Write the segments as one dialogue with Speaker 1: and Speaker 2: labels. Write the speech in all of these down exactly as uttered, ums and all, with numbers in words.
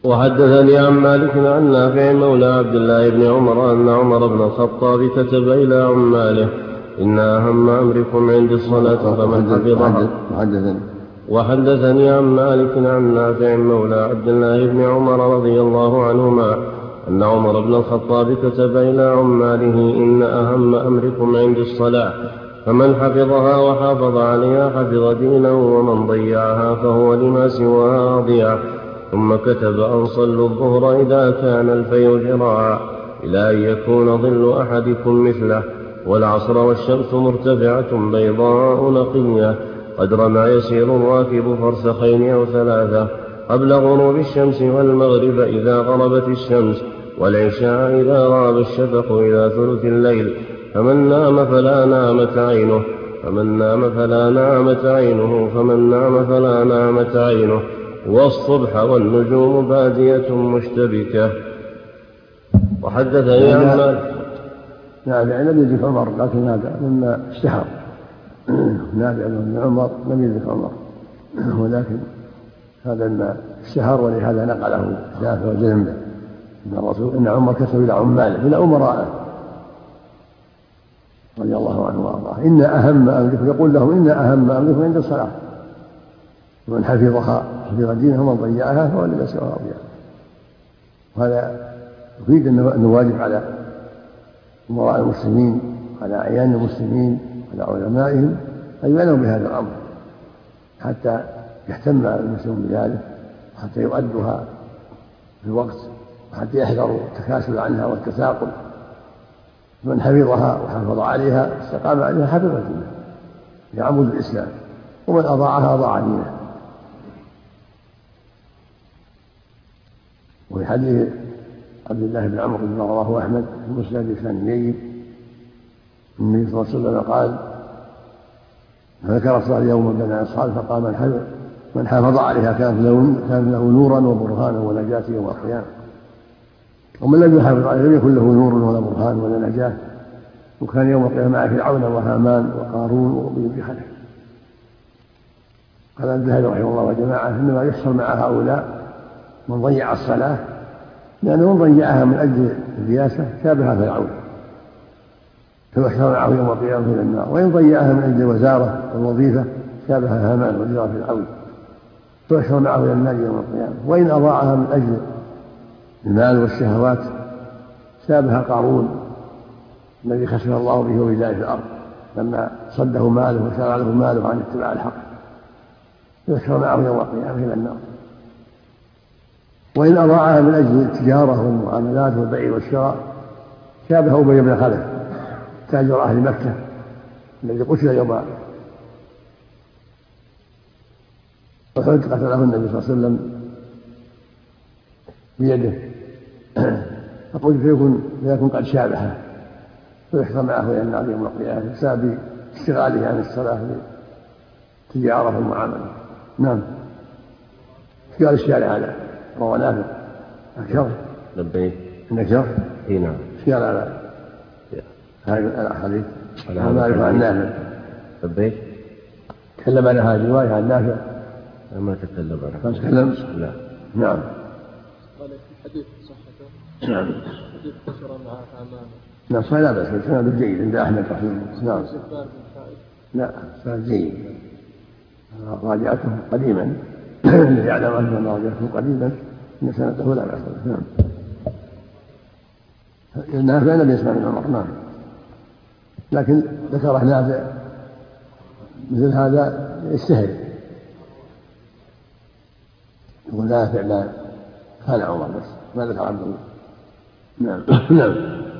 Speaker 1: وحدثني عن مالك عن نافع مولى عبد الله بن عمر أن عمر بن الخطاب كتب إلى عماله: إن أهم أمركم عند الصلاة فمن حفظها. وحدثني عن مالك عن نافع مولى عبد الله بن عمر رضي الله عنهما أن عمر بن الخطاب كتب إلى عماله: إن أهم أمركم عند الصلاة فمن حفظها وحافظ عليها حفظ دينه، ومن ضيعها فهو لما سواها أضيع. ثم كتب أن صلوا الظهر إذا كان الفيء ذراعا إلى أن يكون ظل أحدكم مثله، والعصر والشمس مرتفعة بيضاء نقية قدر ما يسير الراكب فرسخين أو ثلاثة، قبل غروب الشمس، والمغرب إذا غربت الشمس، والعشاء إذا غاب الشفق إلى ثلث الليل. فمن نام فلا نامت عينه فمن نام فلا نامت عينه فمن نام فلا نامت عينه والصبح والنجوم بادية مشتبكة. وحدثني عن مالك
Speaker 2: نافع لم يدرك عمر، لكن هذا مما اشتهر. نافع بن عمر لم يدرك عمر، ولكن هذا ما اشتهر، ولهذا نقله شافعي وجزم به ان الرسول ان عمر كتب الى عماله الى امرائه رضي الله عنه وارضاه: ان اهم امركم، يقول لهم: ان اهم امركم عند الصلاه، ومن حفظها حفظ دينه، ومن ضيعها فهو لما سواها أضيع. وهذا يفيد انه واجب على امراء المسلمين، على اعيان المسلمين، على علمائهم ان يعنوا بهذا الامر حتى يهتم المسلمون بذلك، وحتى يؤدوها في الوقت، وحتى يحذروا التكاسل عنها والتثاقل. من حفظها وحافظ عليها استقام عليها حفظ دينه، هي عمود الاسلام، ومن اضاعها اضاع دينه. وفي حديث عبد الله بن عمرو بن رواه احمد في مسند بإسناد جيد، النبي صلى الله عليه وسلم قال: فذكر الصلاه يوما بين اصحابه فقال: من حفظ من حافظ عليها كان له نورا وبرهانا ونجاة يوم القيامه، ومن لم يحافظ عليها لم يكن له نور ولا برهان ولا نجاة، وكان يوم القيامه مع فرعون وهامان وقارون وابي بخلف. قال الذهبي رحمه الله وجماعه: انما يحصل مع هؤلاء من ضيع الصلاه، لانه من ضيعها من اجل الرياسه شابه فرعون، فيحشر معه يوم القيامه الى النار. وان ضيعها من اجل الوزاره والوظيفه شابه هامان وزير فرعون، فيحشر معه الى النار يوم القيامه. وان اضاعها من اجل المال والشهوات شابه قارون الذي خسف الله به وبداره في الارض لما صده ماله وشرع له ماله عن اتباع الحق، يحشر معه يوم القيامه الى النار. وان اضاعها من اجل التجاره والمعاملات والبيع والشراء شابه ابي بن خلف تاجر اهل مكه الذي قتل يوم احد، قتله النبي صلى الله عليه وسلم بيده، فقلت فيكون فيكون قد شابهه، فيحصل معه الى النار يوم القيامه بسبب اشتغاله عن الصلاه بالتجاره والمعامله. نعم. قال الشارع هذا رواه نافع. أكثر
Speaker 1: لبيك
Speaker 2: عندك شرح؟
Speaker 1: اي نعم.
Speaker 2: ايش قال على هذا الحديث؟ انا ما اعرف عن نافع.
Speaker 1: لبيك
Speaker 2: تكلم عن هذه الروايه عن نافع؟
Speaker 1: ما تكلم عنها.
Speaker 2: ما تكلم؟
Speaker 1: لا.
Speaker 2: نعم.
Speaker 3: قال في حديث صحته.
Speaker 2: نعم.
Speaker 3: حديث بشر مع أمامه.
Speaker 2: نعم صحيح، لا بأس، سند جيد عند أحمد رحمه الله. نعم. لا سند جيد، راجعته قديما الذي يعلم أن راجعته قديما إن سنده لا بأس. نعم. نافع لم يسمع من عمر. نعم. لكن ذكره نافع مثل هذا يستهل، يقول نافع لا كان عمر بس ما ذكر عبد الله. نعم. نعم.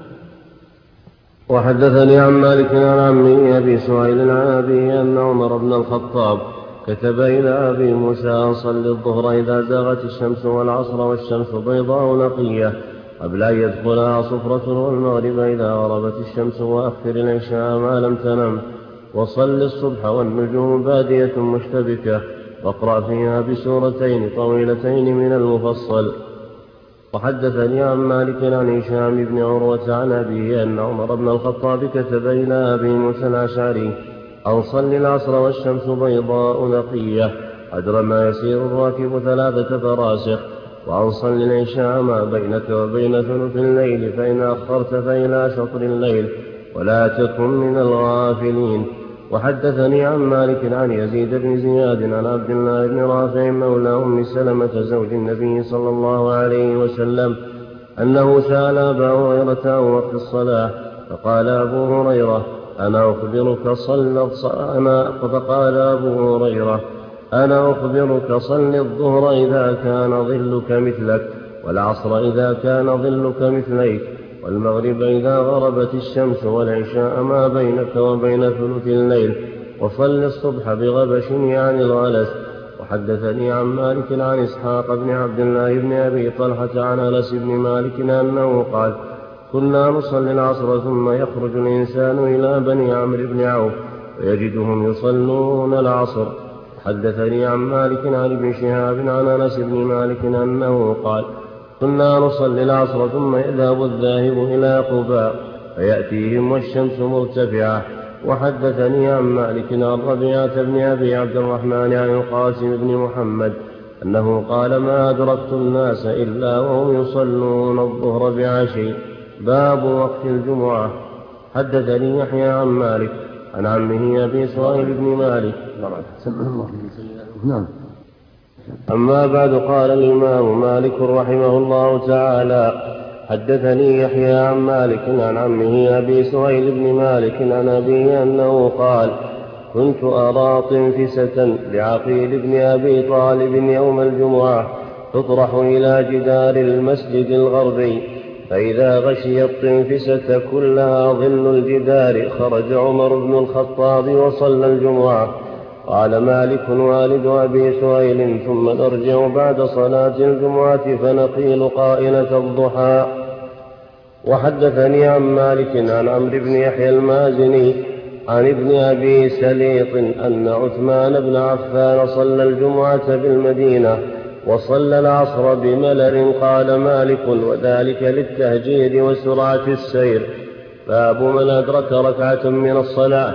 Speaker 1: وحدثني عن مالك عن عمه أبي سهيل عن أبيه أن عمر بن الخطاب كتب إلى أبي موسى أن صل الظهر إذا زاغت الشمس والعصر والشمس بيضاء نقية قبل أن يدخلها صفرة، والمغرب إذا غربت الشمس، وأخر العشاء ما لم تنم، وصل الصبح والنجوم بادية مشتبكة، واقرأ فيها بسورتين طويلتين من المفصل. وحدثني عن مالك عن هشام بن عروة عن أبيه أن عمر بن الخطاب كتب إلى أبي موسى الأشعري أن صل العصر والشمس بيضاء نقية قدر ما يسير الراكب ثلاثة فراسخ، وأن صل العشاء ما بينك وبين ثلث الليل، فإن أخرت فإلى شطر الليل، ولا تكن من الغافلين. وحدثني عن مالك عن يزيد بن زياد عن عبد الله بن رافع مولى أم سلمة زوج النبي صلى الله عليه وسلم أنه سأل أبا هريرة عن وقت الصلاة، فقال أبو هريرة: أنا أخبرك صل أنا فقال أبو هريرة: أنا أخبرك صل الظهر إذا كان ظلك مثلك، والعصر إذا كان ظلك مثليك، والمغرب إذا غربت الشمس، والعشاء ما بينك وبين ثلث الليل، وصل الصبح بغبش يعني الغلس. وحدثني عن مالك عن إسحاق بن عبد الله بن أبي طلحة عن أنس بن مالك أنه قال: كنا نصلي العصر ثم يخرج الإنسان إلى بني عمرو بن عوف ويجدهم يصلون العصر. حدثني عن مالك عن ابن شهاب عن أنس بن مالك أنه قال: كنا نصلي العصر ثم يذهب الذاهب إلى قباء فيأتيهم والشمس مرتفعة. وحدثني عن مالك عن ربيعة بن أبي عبد الرحمن عن القاسم بن محمد أنه قال: ما أدركت الناس إلا وهم يصلون الظهر بعشي. باب وقت الجمعة. حدثني يحيى عن مالك عن عمه أبي سهيل بن مالك.
Speaker 2: نعم.
Speaker 1: أما بعد، قال الإمام مالك رحمه الله تعالى: حدثني يحيى عن مالك عن عمه أبي سهيل بن مالك عن أبيه أنه قال: كنت أرى طنفسة لعقيل بن أبي طالب يوم الجمعة تطرح إلى جدار المسجد الغربي، فإذا غشي الطنفسة كلها ظل الجدار خرج عمر بن الخطاب وصلى الجمعة. قال مالك والد أبي سهيل: ثم نرجع بعد صلاة الجمعة فنقيل قائلة الضحى. وحدثني عن مالك عن عمرو بن يحيى المازني عن ابن أبي سليط أن عثمان بن عفان صلى الجمعة بالمدينة وصلى العصر بملل. قال مالك: وذلك للتهجير وسرعة السير. باب من أدرك ركعة من الصلاة.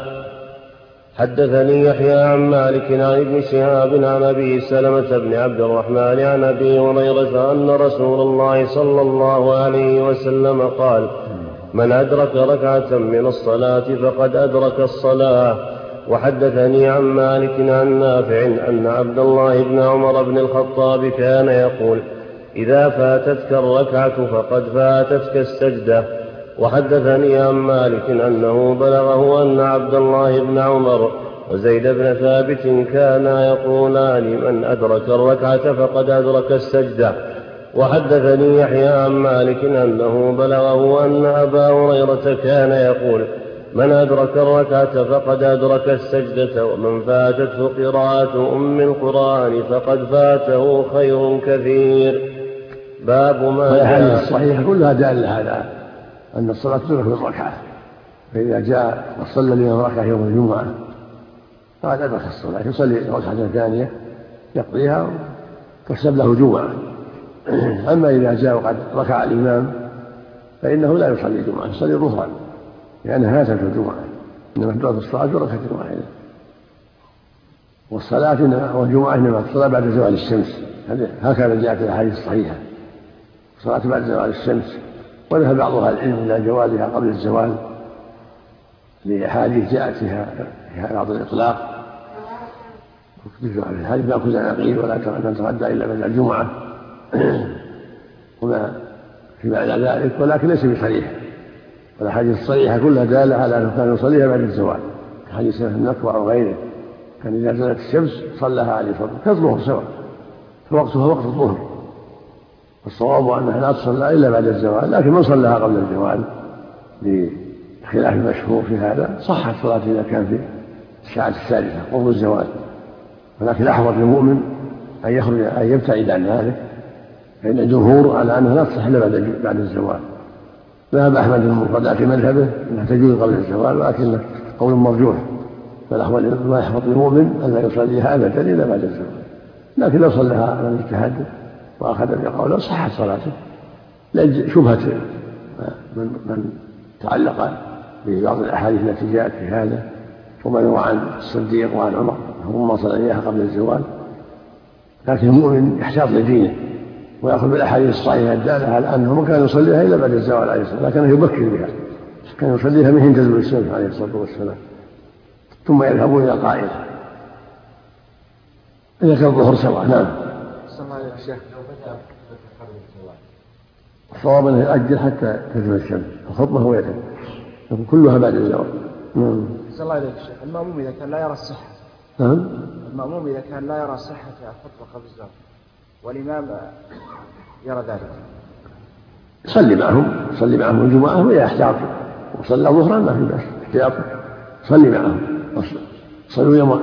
Speaker 1: حدثني يحيى عن مالك عن ابن شهاب عن أبي سلمة بن عبد الرحمن عن أبي هريرة أن رسول الله صلى الله عليه وسلم قال: من أدرك ركعة من الصلاة فقد أدرك الصلاة. وحدثني عن مالك عن نافع أن عبد الله بن عمر بن الخطاب كان يقول: إذا فاتتك الركعة فقد فاتتك السجدة. وحدثني عن مالك أنه بلغه أن عبد الله بن عمر وزيد بن ثابت كانا يقولان: من أدرك الركعة فقد أدرك السجدة. وحدثني يحيى عن مالك أنه بلغه أن أبا هريرة كان يقول: من أدرك الركعة فقد أدرك السجدة، ومن فاتته قراءة أم القرآن فقد فاته خير كثير. باب ما
Speaker 2: الأحاديث الصحيحة كلها دالة على أن الصلاة تدرك بالركعة، فإذا جاء وصلى الإمام ركعة يوم الجمعة فقد أدرك الصلاة، يصلي ركعة ثانية يقضيها تحسب له جمعة. أما إذا جاء وقد ركع الإمام فإنه لا يصلي جمعة، يصلي ظهرا لأنها فاتته الجمعة، إنما تدرك الصلاة بركعة واحدة. والصلاة والجمعة إنما الصلاة بعد زوال الشمس، هكذا جاءت الأحاديث الصحيحة: الصلاة بعد زوال الشمس. وذهب بعض أهل العلم إلى جوازها قبل الزوال لأحاديث جاءت فيها بعض الإطلاق، في الحديث: لا كل عقيل ولا تتغدى إلا بعد الجمعة وما في بعد ذلك، ولكن ليس بصريح. والأحاديث الصريحة كلها دالة على أنه كان يصليها بعد الزوال، حديث النكوى وغيره، كان إذا نزلت الشمس صلىها عليه الصلاة والسلام كالظهر سواء، فوقتها وقت الظهر. والصواب أنها لا تصلى إلا بعد الزوال، لكن من صلىها قبل الزوال بخلاف المشهور في هذا صحت الصلاة إذا كان في الساعة الثالثة قرب الزوال. ولكن أحوط للمؤمن أن يخرج أن يبتعد عن ذلك، فإن الجمهور على أنها لا تصح إلا بعد الزوال. ذهب أحمد بن المفردة في مذهبه أنها تجوز قبل الزوال، ولكن قول مرجوح، فالأحوال ما يحفظ للمؤمن أن لا يصليها أبدا إلا بعد الزوال. لكن لو صلىها على الاجتهاد وأخذ بقوله صحت صلاته، لأجل شبهة من, من تعلق ببعض الأحاديث التي جاءت في هذا، وما يروى عن الصديق وعن عمر هم صلى إياها قبل الزوال. لكن المؤمن يحتاط لدينه ويأخذ بالأحاديث الصحيحة الدالة على أنه ما كان يصليها إلا بعد الزوال عليه الصلاة والسلام، لكنه يبكر بها، كان يصليها من حين تزول الشمس عليه الصلاة والسلام ثم يذهب إلى قائله إذا كان الظهر سواء. نعم. الصواب أنه يؤجل حتى تزول الشمس، الخطبة هو يتم لكن كلها بعد الزوال. نعم.
Speaker 3: صلى الله عليه وسلم. المأموم إذا كان لا يرى الصحة
Speaker 2: نعم.
Speaker 3: المأموم إذا كان لا يرى صحة الخطبة قبل الزوال والإمام يرى ذلك
Speaker 2: صلي معهم صلي معهم الجمعة وإذا احتاط وصلى ظهرا ما في بأس احتياط صلي معهم. صلوا يوم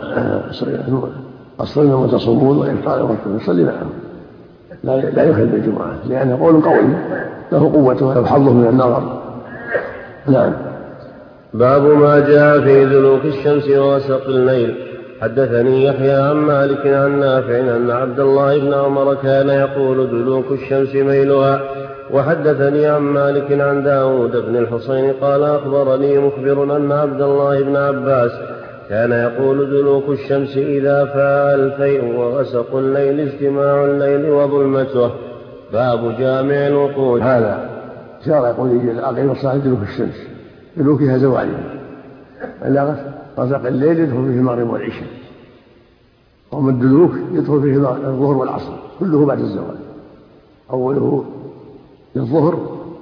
Speaker 2: الصوم يوم تصومون والإفطار يوم تفطرون صلي معهم لا لا يخل بالجمعة لأنه قول قوي له قوته وله حظه من النظر. نعم.
Speaker 1: باب ما جاء في دلوك الشمس ووسط الليل. حدثني يحيى عن مالك عن نافع أن عبد الله بن عمر كان يقول دلوك الشمس ميلها. وحدثني عن مالك عن داود بن الحصين قال أخبرني مخبر أن عبد الله بن عباس كان يقول دلوك الشمس إذا فاء الفيء وغسق الليل اجتماع الليل وظلمته. باب جامع الوقود.
Speaker 2: هذا شارع يقول الأقيم الصلاة دلوك الشمس دلوكها زوالها إلا غسق الليل يدخل فيه المغرب والعشاء، ومن الدلوك يدخل فيه الظهر والعصر كله بعد الزوال، أوله للظهر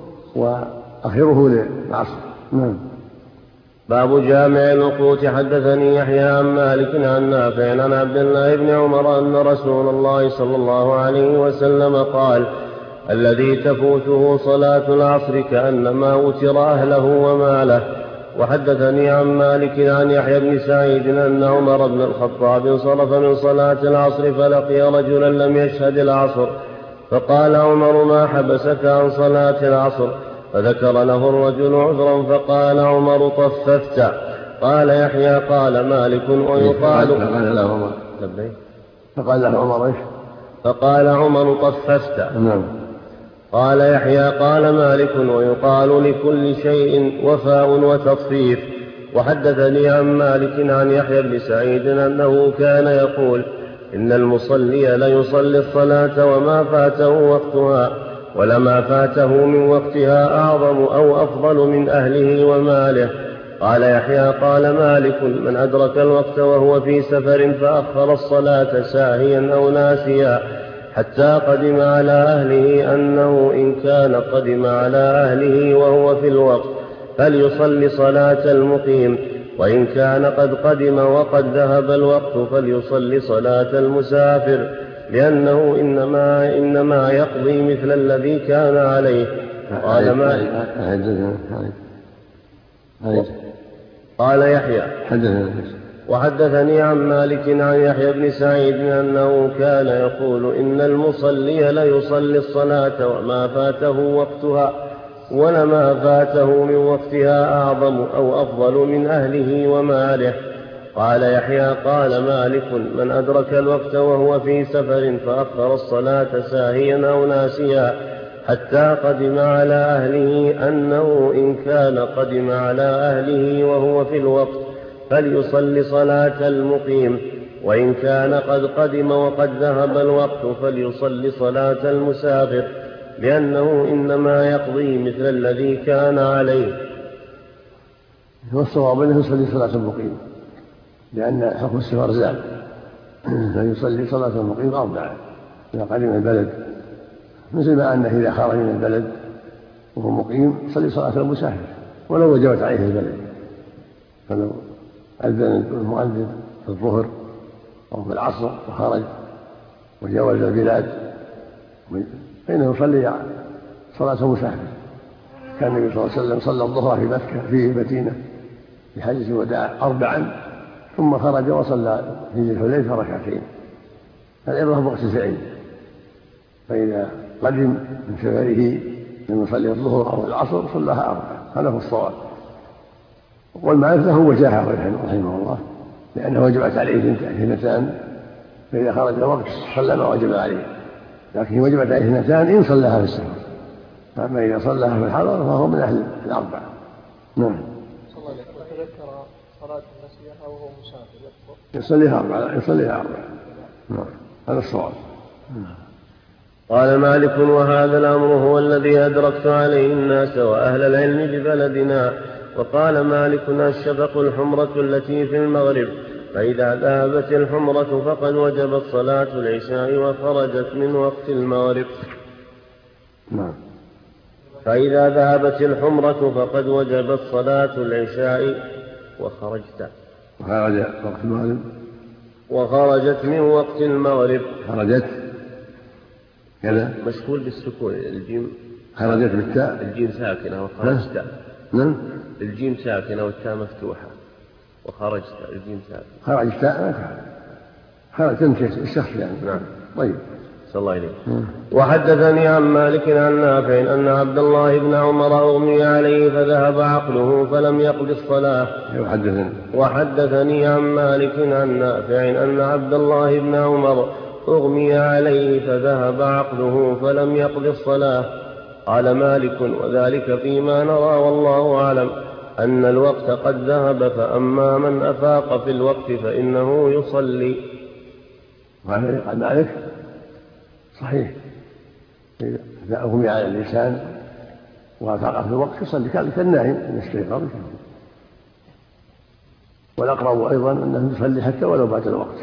Speaker 2: وأخيره للعصر. نعم.
Speaker 1: باب جامع الوقوت. حدثني يحيى عن مالك عن نافع عن عبد الله بن عمر أن رسول الله صلى الله عليه وسلم قال الذي تفوته صلاة العصر كأنما وتر أهله وماله. وحدثني عن مالك عن يحيى بن سعيد أن عمر بن الخطاب انصرف من صلاة العصر فلقي رجلا لم يشهد العصر فقال عمر ما حبسك عن صلاة العصر؟ فذكر له الرجل عذرا فقال عمر طففت. قال يحيى قال مالك ويقال
Speaker 2: فقال له عمر فقال له عمر ايش؟
Speaker 1: فقال عمر طففت.
Speaker 2: نعم.
Speaker 1: قال يحيى قال مالك ويقال لكل شيء وفاء وتطفيف. وحدثني عن مالك عن يحيى بن سعيد أنه كان يقول إن المصلي ليصلي الصلاة وما فاته وقتها ولما فاته من وقتها أعظم أو أفضل من أهله وماله. قال يحيى قال مالك من أدرك الوقت وهو في سفر فأخر الصلاة ساهيا أو ناسيا حتى قدم على أهله أنه إن كان قدم على أهله وهو في الوقت فليصلي صلاة المقيم، وإن كان قد قدم وقد ذهب الوقت فليصلي صلاة المسافر، لأنه إنما, إنما يقضي مثل الذي كان عليه. قال مالك قال يحيى وحدثني عن مالك عن يحيى بن سعيد أنه كان يقول إن المصلي ليصلي الصلاة وما فاته وقتها ولما فاته من وقتها أعظم أو أفضل من أهله وماله. قال يحيى قال مالك من أدرك الوقت وهو في سفر فأخر الصلاة ساهيا أو ناسيا حتى قدم على أهله أنه إن كان قدم على أهله وهو في الوقت فليصلي صلاة المقيم، وإن كان قد قدم وقد ذهب الوقت فليصلي صلاة المسافر، لأنه إنما يقضي مثل الذي كان عليه.
Speaker 2: والصواب أنه يصلي صلاة المقيم لأن حكم السفر زال، فيصلي صلاة المقيم أربعة إذا قدم البلد، مثل ما أنه إذا خرج من البلد وهو مقيم يصلي صلاة المسافر ولو وجبت عليه البلد، فلو أذن المؤذن في الظهر أو في العصر وخرج وجاوز البلاد فإنه يصلي صلاة مسافر. كان النبي صلى الله عليه وسلم صلى الظهر في مكة في المدينة في حجة الوداع أربعا ثم خرج وصلى في الحليفة ركعتين. العبرة بوقت الفعل، فإذا قدم من سفره لم يصلي الظهر أو العصر صلىها أربعا، هذا هو الصواب. والمعنى له وجاهه رحمه الله لأنه وجبت عليه اثنتان، فإذا خرج الوقت صلى ما وجب عليه، لكن وجبت عليه اثنتان إن صلىها في السفر، أما إذا صلىها في الحضر فهو من أهل الأربعة. نعم.
Speaker 3: وتذكر صلاة النسية وهو مسافر
Speaker 2: يصليها أربعة يصليها أربعة. نعم هذا الصواب.
Speaker 1: قال مالك وهذا الأمر هو الذي أدركت عليه الناس وأهل العلم ببلدنا. وقال مالك الشفق الحمرة التي في المغرب، فإذا ذهبت الحمرة فقد وجبت صلاة العشاء وخرجت من وقت المغرب.
Speaker 2: نعم.
Speaker 1: فإذا ذهبت الحمرة فقد وجبت صلاة العشاء وخرجت
Speaker 2: وخرج وقت المغرب
Speaker 1: وخرجت من وقت المغرب.
Speaker 2: خرجت كذا
Speaker 1: مشغول بالسكون. الجيم
Speaker 2: خرجت بالتاء،
Speaker 1: الجيم ساكنة وخرجت.
Speaker 2: نعم.
Speaker 1: الجيم ساكنة والتاء مفتوحة وخرجت الجيم ساكنة.
Speaker 2: خرجت خرجت انت الشخص يعني.
Speaker 1: نعم.
Speaker 2: طيب.
Speaker 1: صلى الله عليه. وحدثني عن مالك عن نافع أن عبد الله بن عمر أغمي عليه فذهب عقله فلم يقض الصلاة.
Speaker 2: وحدثني
Speaker 1: وحدثني عن مالك عن نافع أن عبد الله بن عمر أغمي عليه فذهب عقله فلم يقض الصلاة. قال مالك وذلك فيما نرى والله أعلم أن الوقت قد ذهب، فأما من أفاق في الوقت فإنه يصلي.
Speaker 2: وهذا قال مالك صحيح، إذا أغمي على الإنسان وأفاق في الوقت يصلي كالنائم إن استيقظ. والأقرب أيضا أنه يصلي حتى ولو بعد الوقت،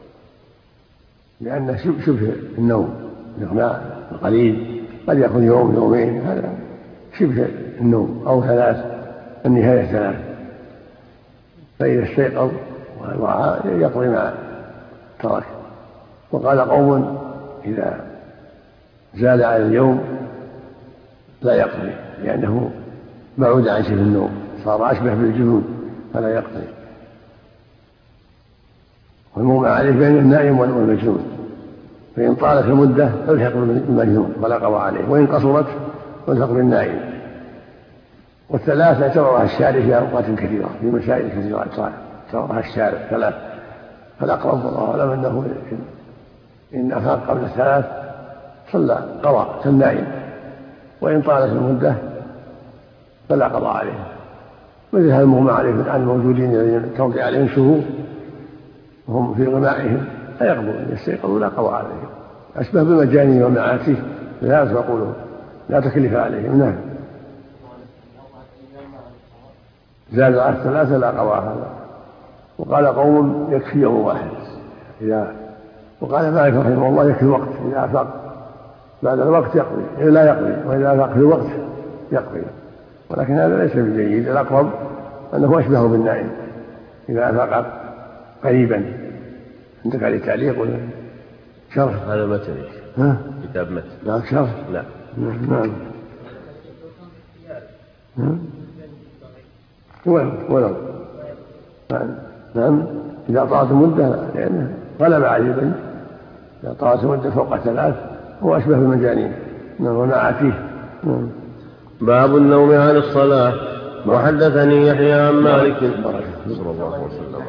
Speaker 2: لأنه شبه النوم، الإغماء القليل قد يأخذ يوم يومين، هذا شبه النوم، أو ثلاث، النهاية ثلاث. فإذا استيقظ ووعى يقضي ما ترك. وقال قوم إذا زال على اليوم لا يقضي، لأنه بعد عن شبه النوم، صار أشبه بالجنون فلا يقضي. والمغمى عليه بين النائم والمجنون، فإن طالت المدة فالحق بالمجنون ولا قضاء عليه، وإن قصرت فالحق بالنائم. والثلاث اعتبرها الشارع في أوقات كثيرة، في مسائل كثيرة اعتبرها الشارع ثلاث. فالأقرب والله أعلم أنه إن أفاق قبل الثلاث صلى قضاء كالنائم، وإن طالت المدة فلا قضاء عليه. مثل هذا المغمى عليه عن الموجودين الذين توقع عليهم شهور وهم في غمائهم لا يقضوا، إن يستيقظوا لا قضاء عليهم، أشبه بالمجانين والمعاتيه لا تقولوا لا تكلف عليهم. نعم. زاد على الثلاثة لا قضاء هذا. وقال قوم يكفي يوم واحد إذا، وقال مالك رحمه الله يكفي الوقت، إذا أفاق بعد الوقت يقضي، إذا لا يقضي، وإذا أفاق في الوقت يقضي. ولكن هذا ليس بجيد، الأقرب أنه أشبه بالنائم إذا أفاق قريبا. عندك عليه تعليق ولا شرح؟
Speaker 1: هذا متن.
Speaker 2: ها؟
Speaker 1: كتاب متن.
Speaker 2: لا شرح؟
Speaker 1: لا.
Speaker 2: نعم. ولو ولو نعم إذا طالت المدة، لأنه غلب عليه البنت. إذا طالت المدة فوق ثلاث هو أشبه بالمجانين ومعاتيه.
Speaker 1: باب النوم عن الصلاة. وحدثني يحيى عن مالك صلى الله عليه وسلم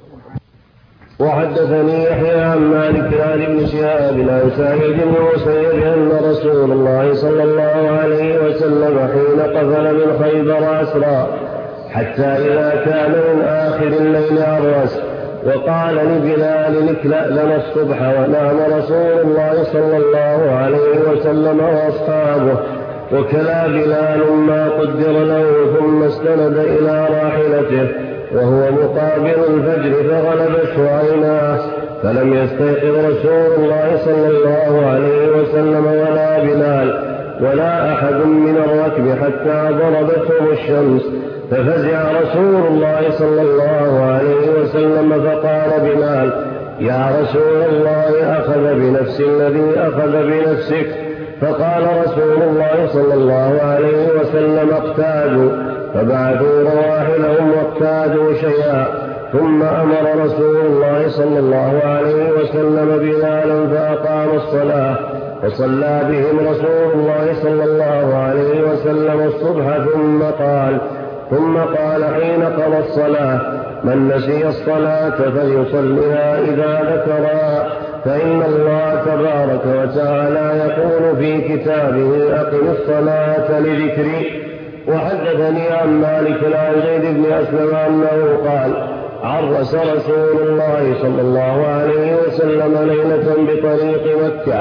Speaker 1: وحدثني يحيى عن مالك عن ابن شهاب عن سعيد بن المسيب أن رسول الله صلى الله عليه وسلم حين قفل من خيبر أسرى حتى إذا كان من آخر الليل عرس وقال لبلال اكلأ لنا الصبح، ونام رسول الله صلى الله عليه وسلم وأصحابه، وكلا بلال ما قدر له، ثم استند إلى راحلته وهو مقابل الفجر فغلبته عيناه، فلم يستيقظ رسول الله صلى الله عليه وسلم ولا بلال ولا أحد من الركب حتى ضربتهم الشمس، ففزع رسول الله صلى الله عليه وسلم فقال بلال يا رسول الله أخذ بنفس الذي أخذ بنفسك، فقال رسول الله صلى الله عليه وسلم اقتادوا، فبعثوا رواحلهم واقتادوا شيئا، ثم أمر رسول الله صلى الله عليه وسلم بلالا فأقام الصلاة، وصلى بهم رسول الله صلى الله عليه وسلم الصبح، ثم قال ثم قال حين قضى الصلاة من نسي الصلاة فليصلها إذا ذكرها، فإن الله تبارك وتعالى يقول في كتابه أقم الصلاة لذكري. وحدثني عن مالك عن زيد بن أسلم أنه قال عرس رسول الله صلى الله عليه وسلم ليلة بطريق مكة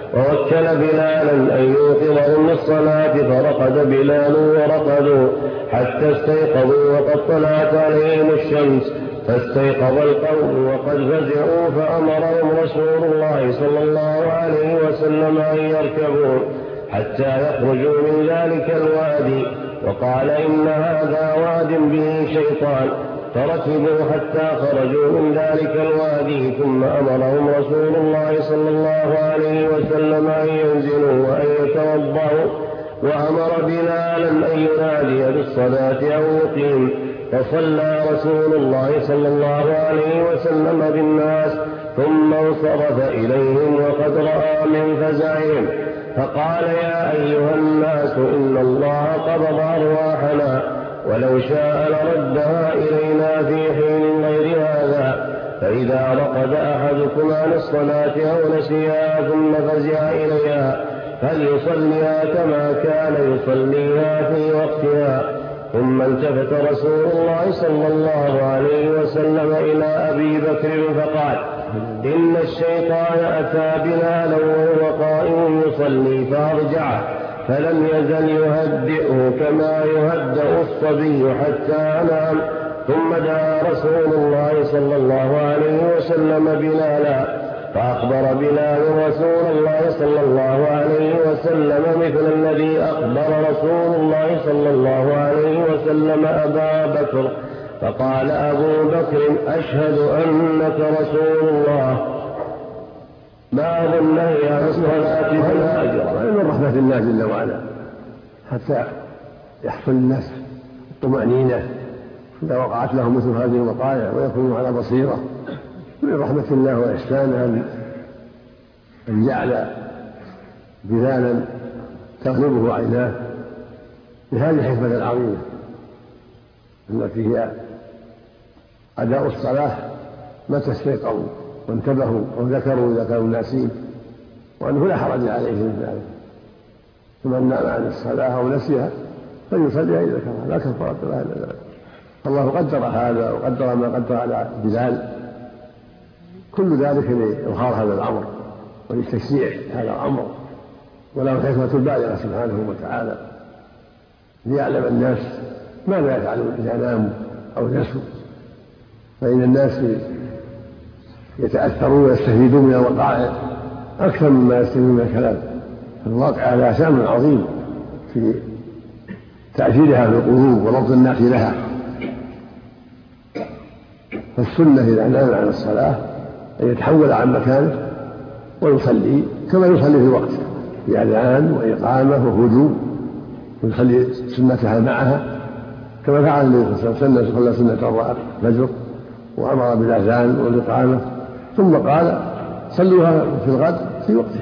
Speaker 1: ووكل بلالا أن يوقظهم للصلاة، فرقد بلال ورقدوا حتى استيقظوا وقد طلعت عليهم الشمس، فاستيقظ القوم وقد فزعوا، فأمرهم رسول الله صلى الله عليه وسلم أن يركبوا حتى يخرجوا من ذلك الوادي، وقال إن هذا واد به شيطان، فركبوا حتى خرجوا من ذلك الوادي، ثم أمرهم رسول الله صلى الله عليه وسلم أن ينزلوا وأن يتوضأوا، وأمر بلالا أن ينادي بالصلاة أو يقيم، فصلى رسول الله صلى الله عليه وسلم بالناس، ثم انصرف إليهم وقد رأى من فزعهم، فقال يا أيها الناس إن الله قبض أرواحنا، ولو شاء لردها إلينا في حين غير هذا، فإذا رقد أحدكم عن الصلاة أو نسيها ثم فزع إليها فليصليها كما كان يصليها في وقتها. ثم التفت رسول الله صلى الله عليه وسلم إلى أبي بكر فقال إن الشيطان أتى بلالا وهو قائم يصلي فأرجعه، فلم يزل يهدئه كما يهدأ الصبي حتى نام. ثم دعا رسول الله صلى الله عليه وسلم بلالا، فأخبر بلال رسول الله صلى الله عليه وسلم مثل الذي أخبر رسول الله صلى الله عليه وسلم أبا بكر، فقال أبو بكر أشهد أنك رسول الله، ما أظن هي الصلاة فلا أجر.
Speaker 2: من رحمة الله جل وعلا حتى يحصل الناس الطمأنينة إذا وقعت لهم مثل هذه الوقائع ويكونوا على بصيرة. من رحمة الله وإحسانه أن جعل بلالا تغلبه عيناه بهذه الحكمة العظيمة التي هي أداء الصلاة متى استيقظوا وانتبهوا وذكروا إذا كانوا ناسين، وأنه لا حرج عليه من ذلك. فمن نام عن الصلاة أو نسيها فليصليها إذا ذكرها لا كفارة لها إلا ذلك. الله قدر هذا وقدر ما قدر على بلال، كل ذلك لإظهار هذا الأمر ولتشجيع هذا الأمر، وله حكمة بالغة سبحانه وتعالى ليعلم الناس ماذا يفعلون إذا ناموا أو نسوا. فإن الناس يتأثرون ويستفيدون من الوقائع أكثر مما يستفيدون من الكلام. الواقع لها شأن عظيم في تأثيرها في القلوب وربط الناس لها. فالسنة إذا نام عن الصلاة أن يتحول عن مكانه ويصلي كما يصلي في وقته بأذان وإقامة وهدوء، ويصلي سنتها معها كما فعل النبي صلى الله عليه وسلم صلى سنة الفجر وأمر بالأذان والإقامة، ثم قال صلوها في الغد في وقتها.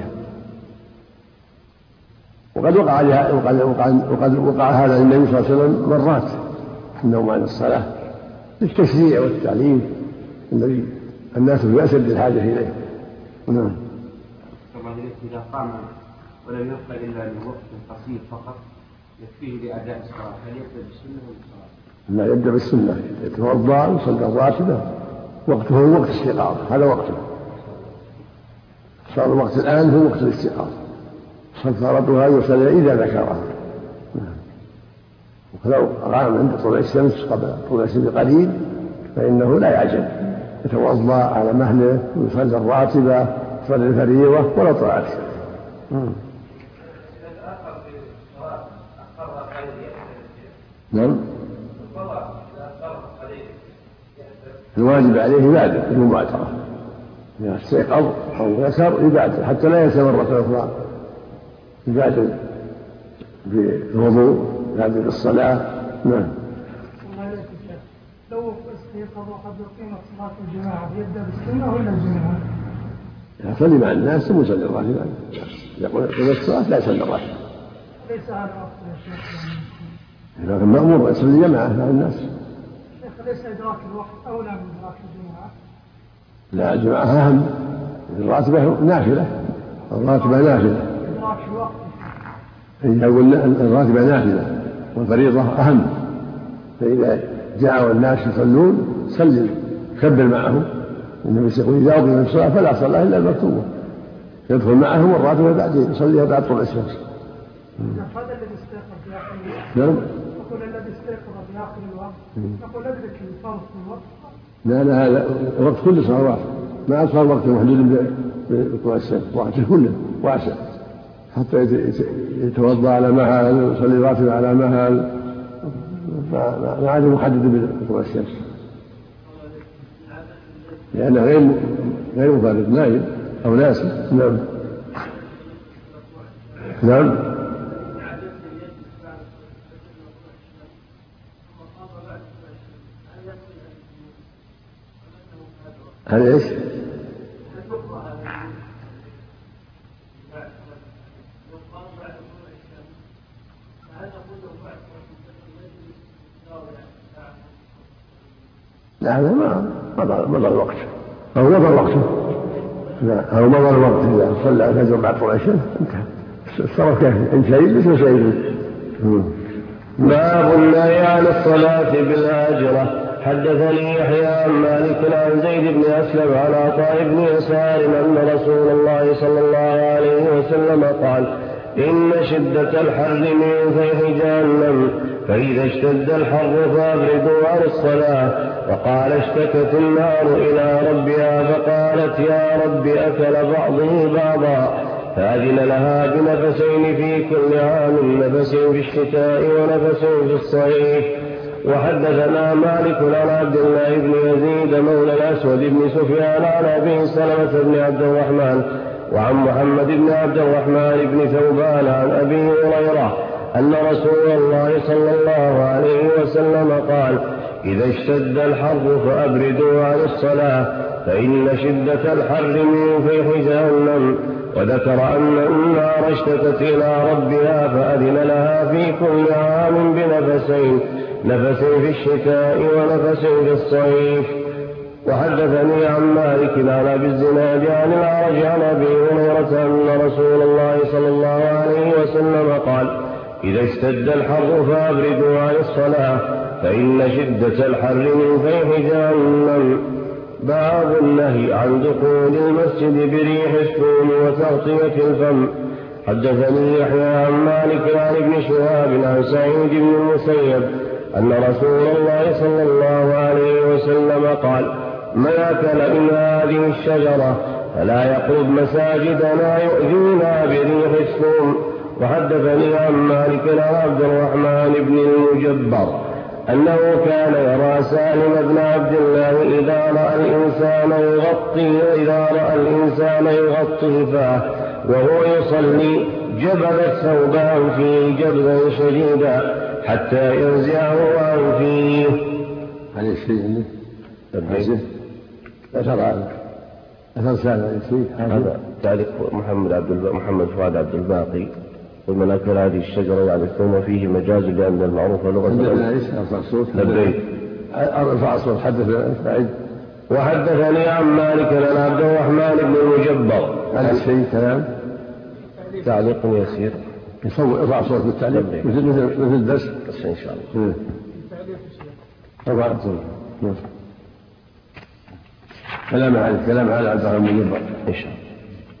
Speaker 2: وقد وقع, وقد وقع, وقد وقع هذا للنبي صلى الله عليه وسلم مرات النوم عن الصلاة للتشريع والتعليم الذي الناس في أشد الحاجة إليه. نعم.
Speaker 4: إذا قام ولم يبق إلا لوقت قصير فقط يكفيه لأداء الصلاة، هل يبدأ بالسنة ولا الصلاة؟
Speaker 2: لا، يبدأ بالسنة، يتوضأ ويصلي الراتبة وقته هو وقت الاستيقاظ، هذا وقته. صار الوقت الآن هو وقت الاستيقاظ، فرضها يصلي إذا ذكرها. ولو قام عند طلوع الشمس قبل طلوع الشمس بقليل فإنه لا يعجل، يتوضأ على مهله ويصلي الراتبة يصلي الفريضة ولو طلعت الشمس. نعم. الواجب عليه يبادر بالمبادرة، إذا استيقظ أو ذكر يبادر حتى لا ينسى مرة أخرى، يبادر بالوضوء يبادر بالصلاة. نعم.
Speaker 5: لو استيقظ وقد أقيمت صلاة الجماعة يبدأ بالسنة ولا الجماعة؟
Speaker 2: يصلي مع الناس ثم يصلي الراتبة. يقول قيمت الصلاة لا يصلي الراتبة.
Speaker 5: ليس هذا أفضل يا شيخ؟
Speaker 2: لكن مأمور يصلي جماعة مع الناس.
Speaker 5: شيخ ليس إدراك الوقت أولى من إدراك الجماعة؟
Speaker 2: لا، الجماعة أهم، الراتبة نافلة، الراتبة نافلة.
Speaker 5: إدراك الوقت.
Speaker 2: يقول الراتبة نافلة والفريضة أهم، فإذا جاءوا الناس يصلون صلي كبر معهم. النبي يقول إذا أقيمت الصلاة فلا صلاة إلا المكتوبة، يدخل معهم الراتبة بعدين يصليها بعد طلوع الشمس.
Speaker 5: هذا الذي استيقظ في آخر الوقت.
Speaker 2: نعم.
Speaker 5: نقول الذي استيقظ في آخر الوقت. نقول أدرك الفرض في الوقت.
Speaker 2: لا لا هذا الوقت كله صار واحد، ما صار وقت محدود بطلوع الشمس، وقت كله واسع حتى يتوضأ على مهل ويصلي الراتبة على مهل، ما عاد محدد بطلوع الشمس لأنه غير غير مفرد نايم أو ناسي. نعم نعم. هل ايش؟ لا هذا ما مضى الوقت أو مضى الوقت، لا أو مضى الوقت إذا صلى الفجر بعد طلوع الشمس انتهى صار كافي إن شهيد مثل شهيد.
Speaker 1: باب النهي عن الصلاة بالهاجرة. حدثني يحيى عن مالك عن زيد بن أسلم عن عطاء بن يسار أن رسول الله صلى الله عليه وسلم قال: إن شدة الحر من فيح جهنم، فإذا اشتد الحر فأبردوا عن الصلاة. وقال: اشتكت النار إلى ربها فقالت: يا رب أكل بعضه بعضا، فأذن لها بنفسين في كل عام، نفس في الشتاء ونفس في الصيف. وحدثنا مالك عن عبد الله بن يزيد مولى الأسود بن سفيان عن أبي سلمة بن عبد الرحمن وعن محمد بن عبد الرحمن بن ثوبان عن أبي هريرة أن رسول الله صلى الله عليه وسلم قال: إذا اشتد الحر فأبردوا عن الصلاة، فإن شدة الحر من فيح جهنم. وذكر أن النار اشتكت إلى ربها فأذن لها في كل عام بنفسين، نفس في الشتاء ونفس في الصيف. وحدثني عن مالك عن أبي الزناد عن الأعرج عن أبي هريرة أن رسول الله صلى الله عليه وسلم قال: إذا اشتد الحر فأبردوا عن الصلاة، فإن شدة الحر من فيح جهنم. باب النهي عن دخول المسجد بريح الثوم وتغطية الفم. حدثني يحيى عن مالك عن ابن شهاب عن سعيد بن المسيب أن رسول الله صلى الله عليه وسلم قال: من أكل من هذه الشجرة فلا يقرب مساجدنا يؤذينا بريح الثوم. وحدثني عن مالك عن عبد الرحمن بن المجبر أنه كان يرى سالم بن عبد الله إذا رأى الإنسان يغطي إذا رأى الإنسان يغطي فاه وهو يصلي جبل الثوب عن فيه جبلا شديدا حتى ينزعه عن فيه.
Speaker 2: هذا الشيء اللي أثر هذا أثر سالم الشيء
Speaker 1: هذا تعليق محمد عبد محمد فؤاد عبد الباقي: ومن أكل هذه الشجرة يعني الثوم فيه مجاز لأن المعروف لغة
Speaker 2: لبيك أرفع الصوت. حدث سعيد.
Speaker 1: وحدثني عن مالك عن عبد الرحمن بن المجبر.
Speaker 2: هذا الشيء كلام
Speaker 1: تعليق يسير
Speaker 2: يصور ارفع صوت بالتعليق مثل مثل مثل الدرس
Speaker 1: بس إن شاء الله.
Speaker 2: ارفع صوت. كلام على كلام على عبد الرحمن بن المجبر
Speaker 1: إن شاء الله.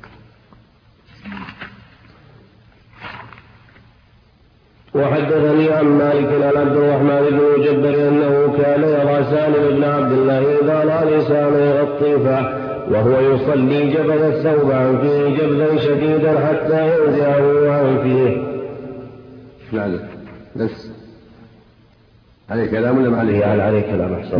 Speaker 1: وحدثني عن مالك عن عبد الرحمن بن المجبر أنه كان يرى سالم بن عبد الله إذا رأى الإنسان يغطي فاه وهو يصلي جبل الثوب عن فيه جبلا شديدا حتى ينزعه عن فيه.
Speaker 2: نعم بس عليه كلام ولا ما عليه؟
Speaker 1: يعني عليه كلام أحسن.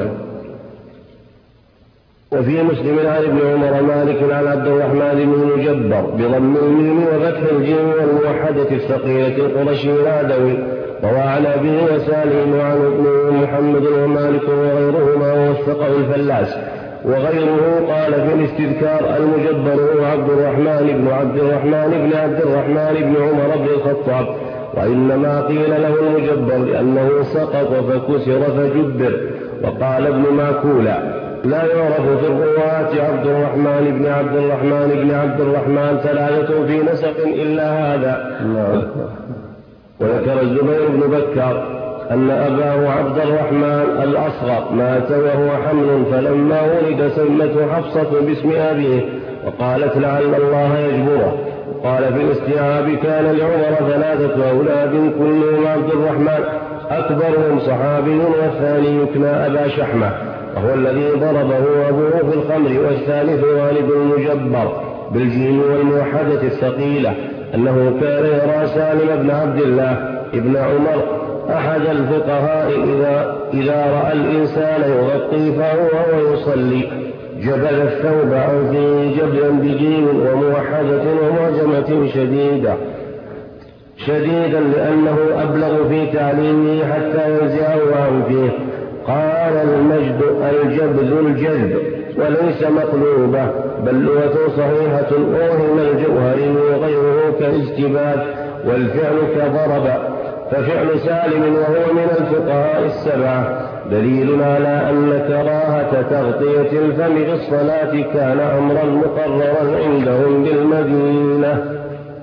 Speaker 1: وفي مسلم عن ابن عمر مالك عن عبد الرحمن بن المجبر بضم الميم وفتح الجيم والموحدة الثقيلة القرشي العدوي. روى عن أبيه وسالم وعن ابنه محمد ومالك وغيرهما ووثقه الفلاس. وغيره قال في الاستذكار: المجبر هو عبد الرحمن بن عبد الرحمن بن عبد الرحمن بن عمر بن الخطاب، وإنما قيل له المجبر لأنه سقط فكسر فجبر. وقال ابن ماكولا: لا يعرف في الرواة عبد الرحمن بن عبد الرحمن بن عبد الرحمن ثلاثة في نسق إلا هذا. وذكر الزبير بن بكر أن أباه عبد الرحمن الأصغر مات وهو حمل، فلما ولد سمته حفصة باسم أبيه، وقالت لعل الله يجبره. وقال في الاستيعاب كان لعمر ثلاثة أولاد كلهم عبد الرحمن، أكبرهم صحابي والثاني يكنى أبا شحمة وهو الذي ضربه أبوه في الخمر، والثالث والد المجبر بالجيم والموحدة الثقيلة أنه كان يرى سالم بن عبد الله ابن عمر أحد الفقهاء إذا, إذا رأى الإنسان يغطي فهو ويصلي جبل الثوب عن فيه جبلا بجيم وموحدة ومعجمة شديدة شديدا لأنه أبلغ في تعليمه حتى ينزعه عن فيه. قال المجد الجبذ الجذب وليس مقلوبة بل لغة صحيحة، وهم الجوهري وغيره كالاجتباث، والفعل كضرب، ففعل سالم وهو من الفقهاء السبعة دليل على أن كراهة تغطية الفم في الصلاة كان أمرا مقررا عندهم بالمدينة.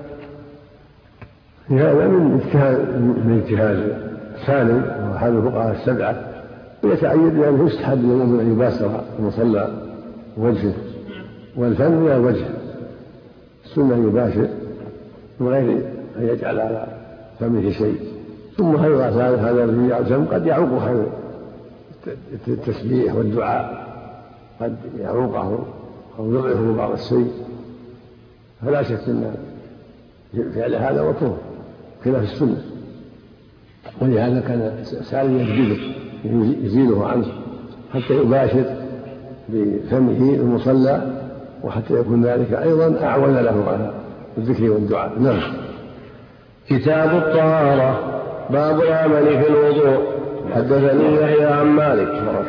Speaker 2: هذا من اجتهاد من اجتهاد سالم وأحد الفقهاء السبعة، ويتعين بأنه يستحب للمؤمن أن يباشر المصلى وجهه والفم إلى وجهه، السنة أن يباشر من غير أن يجعل على فمه شيء. ثم أيضا هذا الذي يعزم قد يعوقه التسبيح والدعاء، قد يعوقه أو يضعفه بعض الشيء، فلا شك أن فعل هذا مكروه خلاف السنة، ولهذا كان سالم يجبله يزيله عنه حتى يباشر بفمه المصلى، وحتى يكون ذلك أيضا أعون له على الذكر والدعاء. نعم.
Speaker 1: كتاب الطهارة. باب العمل في الوضوء. حدثني يحيى عن مالك.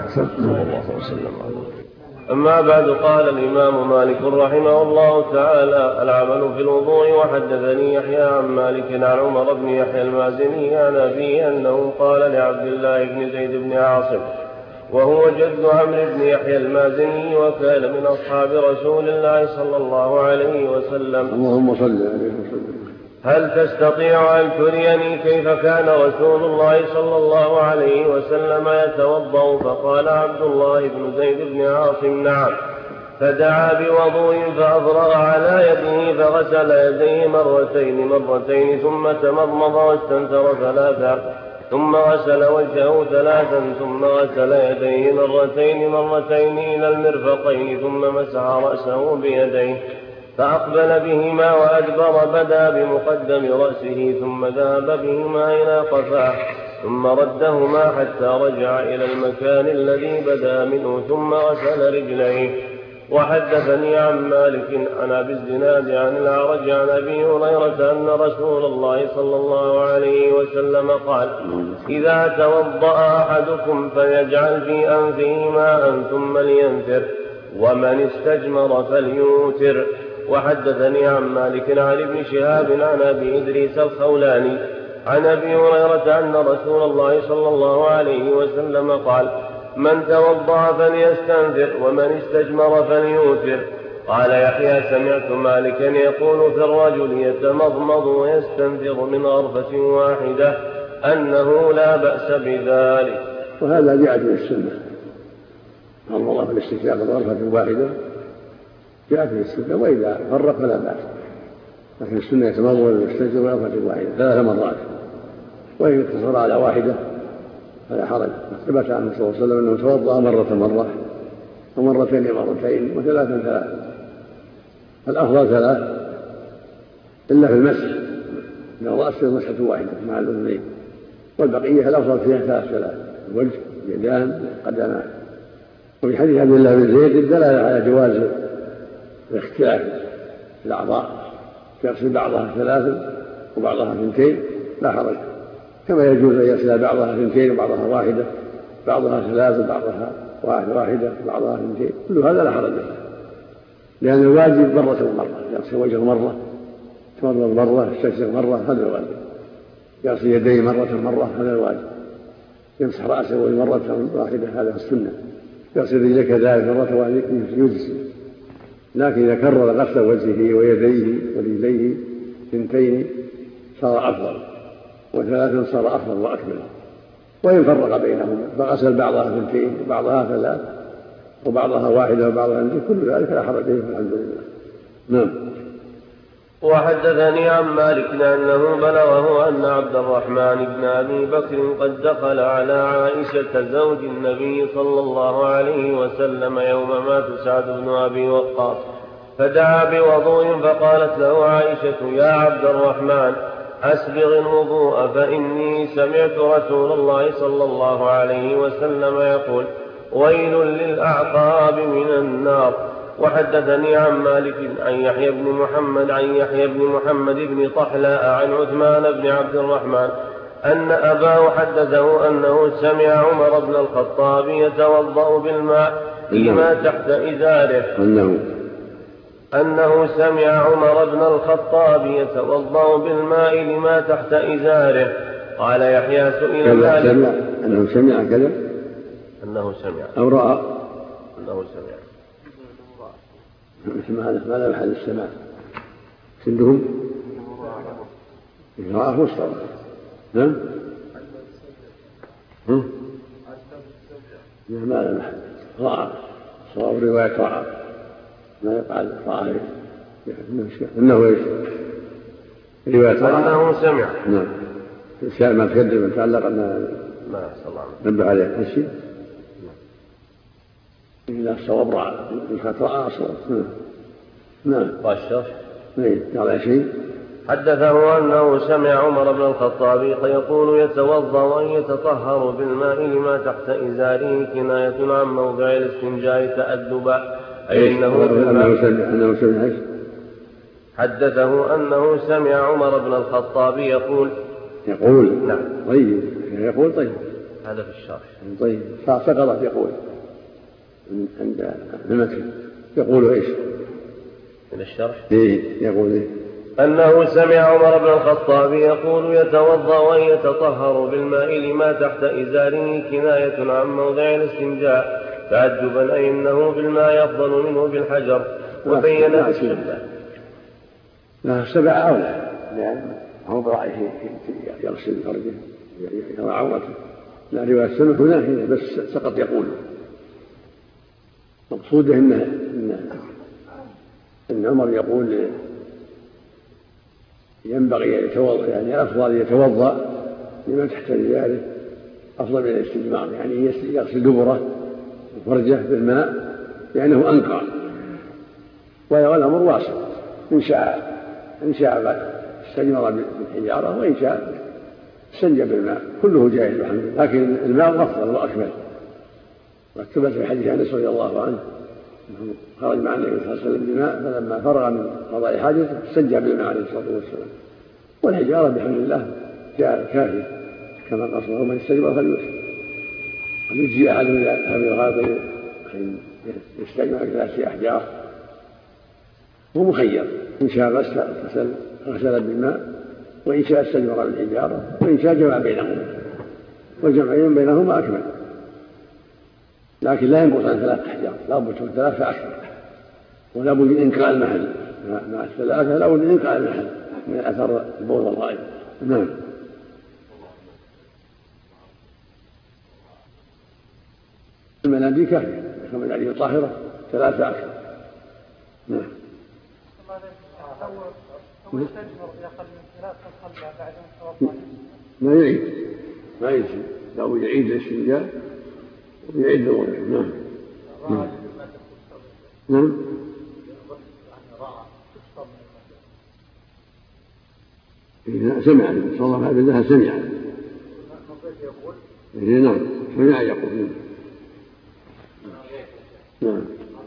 Speaker 1: أما بعد، قال الإمام مالك رحمه الله تعالى: العمل في الوضوء. وحدثني يحيى عن مالك عن عمر بن يحيى المازني عن أبيه أنه قال لعبد الله بن زيد بن عاصم وهو جد عمرو بن يحيى المازني وكان من أصحاب رسول الله صلى الله عليه وسلم:
Speaker 2: اللهم صل عليه وسلم،
Speaker 1: هل تستطيع أن تريني كيف كان رسول الله صلى الله عليه وسلم يتوضأ؟ فقال عبد الله بن زيد بن عاصم: نعم. فدعا بوضوء فأفرغ على يده فغسل يديه مرتين مرتين ثم تمضمض واستنثر ثلاثا ثم غسل وجهه ثلاثا ثم غسل يديه مرتين مرتين إلى المرفقين ثم مسح رأسه بيديه فأقبل بهما وأدبر، بدا بمقدم رأسه ثم ذهب بهما إلى قفاه ثم ردهما حتى رجع إلى المكان الذي بدا منه ثم غسل رجليه. وحدثني عن مالك عن أبي الزناد عن الأعرج عن أبي هريرة أن رسول الله صلى الله عليه وسلم قال: إذا توضأ أحدكم فليجعل في أنفه ماء ثم لينثر، ومن استجمر فليوتر. وحدثني عن مالك عن ابن شهاب عن أبي إدريس الخولاني عن أبي هريرة أن رسول الله صلى الله عليه وسلم قال: من توضأ فليستنثر، ومن استجمر فليوتر. قال يحيى: سمعت مالكا يقول في الرجل يتمضمض ويستنثر من غرفة واحدة أنه لا بأس بذلك.
Speaker 2: وهذا جاء في السنة، أمر الله بالاستنثار من غرفة واحدة جاء في السنة، وإذا فرق فلا بأس، لكن السنة يتمضمض ويستنثر من غرفة واحدة ثلاث مرات، وإن اقتصر على واحدة فلا حرج. ثبت عنه صلى الله عليه وسلم أنه توضأ مرة مرة ومرتين مرتين وثلاثا ثلاثا. الأفضل ثلاث إلا في المسح من الرأس مسحة واحدة مع الأذنين، والبقية الأفضل فيها ثلاث ثلاث: الوجه، اليدان، القدمان. وفي حديث عبد الله بن زيد الدلالة على جواز الاختلاف في الأعضاء، يغسل بعضها ثلاثا وبعضها اثنتين لا حرج، كما يجوز أن يغسل بعضها اثنتين وبعضها واحدة، بعضها ثلاثة بعضها واحدة بعضها اثنتين، كل هذا لا حرج، لأن الواجب مرة ومرة، يغسل وجهه مرة، تمضمض مرة، يستنشق مرة، هذا الواجب. يغسل يديه مرة مرة، هذا الواجب. يمسح رأسه مرة واحدة، هذا السنة. يغسل رجليه كذلك مرة واحدة يجزي، لكن إذا كرر غسل وجهه ويديه ورجليه اثنتين صار أفضل، وثلاثا صار أفضل وأكمل. وإن فرق بينهما فغسل بعضها اثنتين وبعضها ثلاث وبعضها واحدة وبعضها اثنتين، كل ذلك لا حرج فيه، الحمد لله.
Speaker 1: نعم.
Speaker 6: وحدثني عن مالك أنه بلغه أن عبد الرحمن بن أبي بكر قد دخل على عائشة زوج النبي صلى الله عليه وسلم يوم مات سعد بن أبي وقاص فدعا بوضوء فقالت له عائشة يا عبد الرحمن أسبغ الوضوء فإني سمعت رسول الله صلى الله عليه وسلم يقول ويل للأعقاب من النار. وحدثني عن مالك عن يحيى بن محمد عن يحيى بن محمد بن طحلاء عن عثمان بن عبد الرحمن أن أباه حدثه أنه سمع عمر بن الخطاب يتوضأ بالماء لما تحت إزاره
Speaker 1: أنه
Speaker 6: أنه سمع عمر بن الخطاب يتوضأ بالماء لما تحت إزاره. قال يحيى سئل مالك
Speaker 1: أنه سمع كذا
Speaker 6: أنه سمع
Speaker 1: أو رأى
Speaker 6: أنه سمع
Speaker 1: ماذا محل السماع عندهم رأى مصطلح. نعم ماذا محل رأى صواب رواية رأى ما يقال رأى إنه إيش رواية رأى
Speaker 6: أنه سمع.
Speaker 1: نعم الشيء ما تقدم يتعلق أن
Speaker 6: ما صلى
Speaker 1: نبه عليه الشيء إلا الصواب رأى نسخة رأى صواب. نعم
Speaker 6: والشرح
Speaker 1: قال شيء
Speaker 6: حدثه أنه سمع عمر بن الخطاب يقول يتوضأ وأن يتطهر بالماء لما تحت إزاره كناية عن موضع الاستنجاء تأدبا أي إنه
Speaker 1: أنه سمع
Speaker 6: حدثه أنه سمع عمر بن الخطاب يقول
Speaker 1: يقول
Speaker 6: نعم
Speaker 1: طيب يقول طيب
Speaker 6: هذا في الشرح
Speaker 1: طيب سقطت يقول عند المتن يقول إيش
Speaker 6: من الشرح
Speaker 1: إيه يقول إيه
Speaker 6: أنه سمع عمر بن الخطاب يقول يتوضأ وأن يتطهر بالماء لما تحت إزاره كناية عن موضع الاستنجاء تعجبا أي إنه بالماء أفضل منه بالحجر. وبين الشبه
Speaker 1: لا سبع أولى يعني هو برأيه يغسل فرجه يرى عورته لا رواية السنة هنا بس سقط يقول مقصوده إنه إن عمر يقول ينبغي أن يتوضأ يعني أفضل يتوضأ لما تحت رجاله أفضل من الاستجمار يعني يغسل دبره وفرجه بالماء لأنه أنقى والأمر واسع إن شاء إن شاء استجمر بالحجارة وإن شاء استنجى بالماء كله جائز الحمد لله لكن الماء أفضل وأكمل. وثبت في حديث أنس رضي الله عنه خرج مع النبي صلى الله عليه وسلم بماء فلما فرغ من قضاء حاجته استنجى بالماء عليه الصلاة والسلام والحجارة بحمد الله جاء كافي كما قصده من استجمر فليوسف يجزي أحد من أهل الغابة أن يستجمر بثلاثة أحجار هو مخير إن شاء غسل غسل بالماء وإن شاء استجمر بالحجارة وإن شاء جمع بينهما والجمع بينهما أكمل لكن لا ينقص عن ثلاث أحجار لا بد من ثلاثة أكثر ولا بد من إنقاء المحل مع الثلاثة لا بد من إنقاء المحل من أثر البول والغائط. نعم المناديل كافية كما الحديث طاهرة ثلاثة أكثر. نعم ما يعيد ما يعيد لو يعيد الاستنجاء ويعيد الوضوء. نعم نعم نعم إذا سمع صلى الله عليه وسلم سمع نعم سمع يقول نعم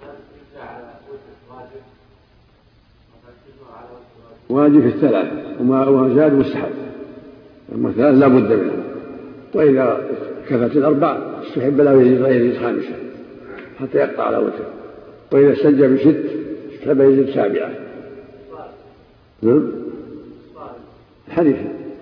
Speaker 1: واجب في الثلاث وما زاد مستحب أما الثلاث لا بد منه وإذا كفت الأربع استحب له يزيد خامسة حتى يقطع على وجهه وإذا استنجى بست استحب يزيد سابعة. نعم الحديث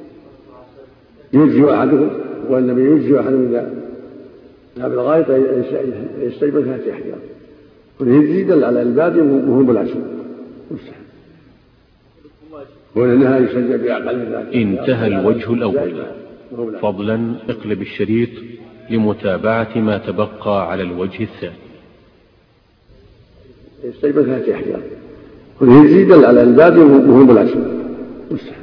Speaker 1: يجزي أحدكم والنبي يجزي أحدكم إذا ذهب الغائط يستجمع ثلاثة أحجار والهجي دل على البادي وهم بالعشر مستحب ولأنها يسجل بأقل من ذلك.
Speaker 7: انتهى الوجه الأول. فضلا اقلب الشريط لمتابعة ما تبقى على الوجه الثاني.
Speaker 1: يستجمع ثلاثة أحجار
Speaker 2: والهجري دل على الباب وهم بالعشر مستحب،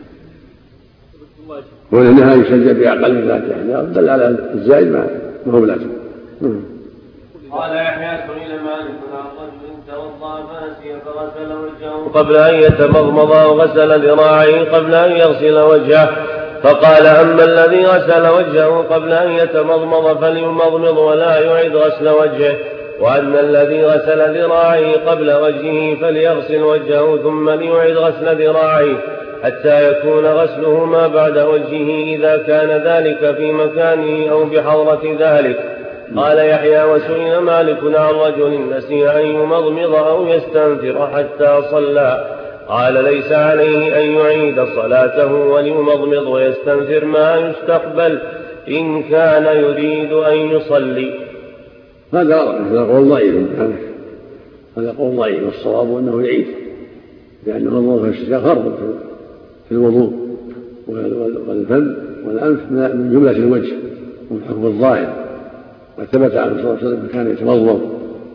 Speaker 2: وأنها يسجل بأقل من ذات الأحجار دل على الزائد ما هو بالعشر.
Speaker 6: قال يحيى سئل مالك عن رجل توضأ فنسي فغسل وجهه قبل أن يتمضمض وغسل ذراعيه قبل أن يغسل وجهه، فقال أما الذي غسل وجهه قبل أن يتمضمض فليمضمض ولا يعيد غسل وجهه، وأن الذي غسل ذراعيه قبل وجهه فليغسل وجهه ثم ليعيد غسل ذراعيه حتى يكون غسلهما بعد وجهه إذا كان ذلك في مكانه أو بحضرة ذلك. قال يحيى وسئل مالك عن رجل نسي أن يمضمض أو يستنثر حتى صلى، قال ليس عليه أن يعيد صلاته وليمضمض ويستنثر ما يستقبل إن كان يريد أن يصلي.
Speaker 2: هذا قول ضعيف، هذا قول ضعيف، والصواب أنه يعيد، لأنه المضمضة والاستنثار فرض في الوضوء، والفم والأنف من جملة الوجه ومن حكم الظاهر، وثبت عنه صلى الله عليه وسلم كان يتمضمض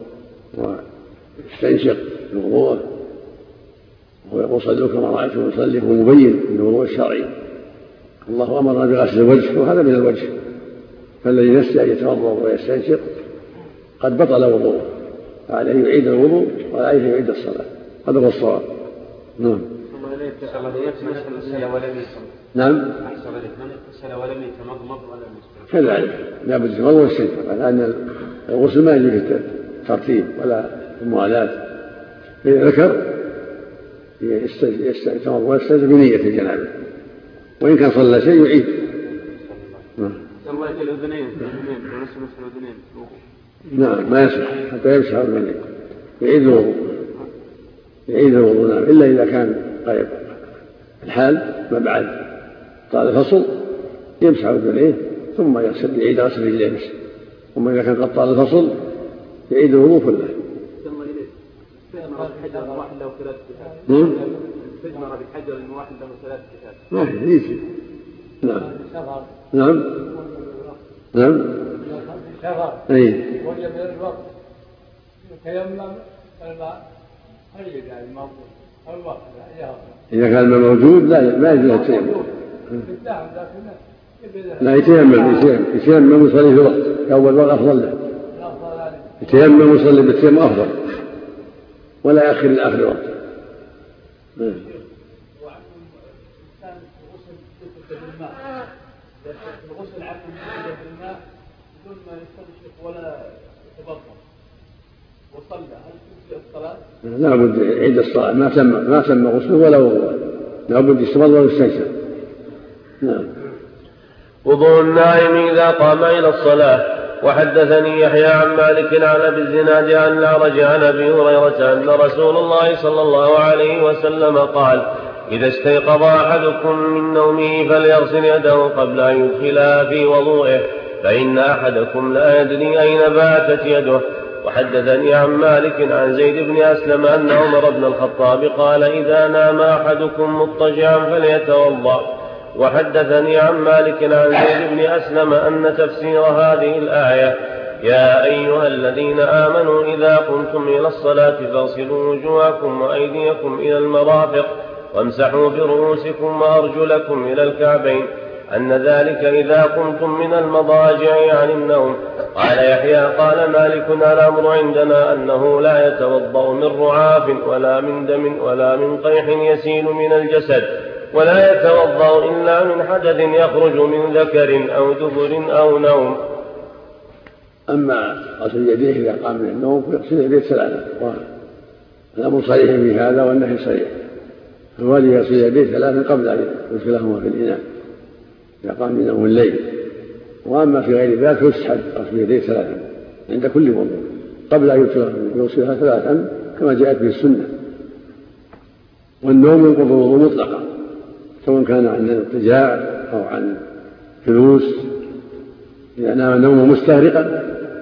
Speaker 2: ويستنشق في وضوءه ويقول صلوا كما رأيتم يصلي، هو مبين من الوضوء الشرعي. الله أمرنا بغسل الوجه وهذا من الوجه، فالذي نسي أن يتمضمض ويستنشق قد بطل وضوءه، فعليه يعيد الوضوء وعليه يعيد الصلاة، هذا هو الصواب. نعم. نعم. كذلك لا بد يتمضمض ويستنشق، لأن الغسل ما يجوز الترتيب ولا الموالاة. إذا ذكر يتمضمض ويستنشق بنية الجنابة، وإن كان صلى شيء يعيد. نعم ما يصح حتى يمسح الأذنين، يعيد الوضوء، يعيد الوضوء نعم، إلا إذا كان قريب الحال ما بعد طال الفصل يمسح الأذنين ثم يغسل، يعيد غسل رجليه بس، ثم إذا كان قد طال الفصل يعيد الوضوء كله.
Speaker 8: تجمر بحجر واحد له ثلاث كتاب.
Speaker 2: ما يجي. نعم. نعم. نعم. أي.
Speaker 8: وجب الوقت. يتيمم الماء قليل يعني موجود. الوقت
Speaker 2: إذا كان الماء موجود لا ما يجوز التيمم. لا يتيمم يتيمم ويصلي في الوقت، أول وقت أفضل له. يتيمم ويصلي بالتيمم أفضل، ولا يأخر لآخر الوقت.
Speaker 8: الغسل عفوا بالماء بدون ما يستنشق ولا يتبطل وصلى، هل تجزئ الصلاة؟
Speaker 2: لا بد يعيد الصلاة، ما تم ما تم غسله ولا وضوء، لا بد يستمر ويستنشق. نعم.
Speaker 6: وضوء النائم إذا قام إلى الصلاة. وحدثني يحيى عن مالك عن أبي الزناد عن الأعرج عن أبي هريرة أن رسول الله صلى الله عليه وسلم قال: إذا استيقظ أحدكم من نومه فليغسل يده قبل أن يدخلها في وضوئه، فإن أحدكم لا يدري أين باتت يده. وحدثني عن مالك عن زيد بن أسلم أن عمر بن الخطاب قال: إذا نام أحدكم مضطجعا فليتوضأ. وحدثني عن مالك عن زيد بن أسلم أن تفسير هذه الآية: يا أيها الذين آمنوا إذا قمتم إلى الصلاة فاغسلوا وجوهكم وأيديكم إلى المرافق وامسحوا برؤوسكم وأرجلكم إلى الكعبين، أن ذلك إذا قمتم من المضاجع عن النوم. قال يحيى قال مالك: الأمر عندنا أنه لا يتوضأ من رعاف ولا من دم ولا من قيح يسيل من الجسد، ولا يتوضأ إلا من حدث يخرج من ذكر أو دبر أو نوم.
Speaker 2: أما غسل يديه إذا قام من النوم فيغسل يديه ثلاثة، والأمر صريح في هذا والنهي صريح، فالواجب يغسل يديه ثلاثة قبل أن يدخلهما في الإناء إذا قام من نوم الليل. وأما في غير ذلك يسحب غسل يديه ثلاثة عند كل وضوء قبل أن يغسلها ثلاثا كما جاءت به السنة. والنوم ينقض الوضوء مطلقا، سواء كان عن اضطجاع أو عن جلوس، إذا نام نوما مستغرقا.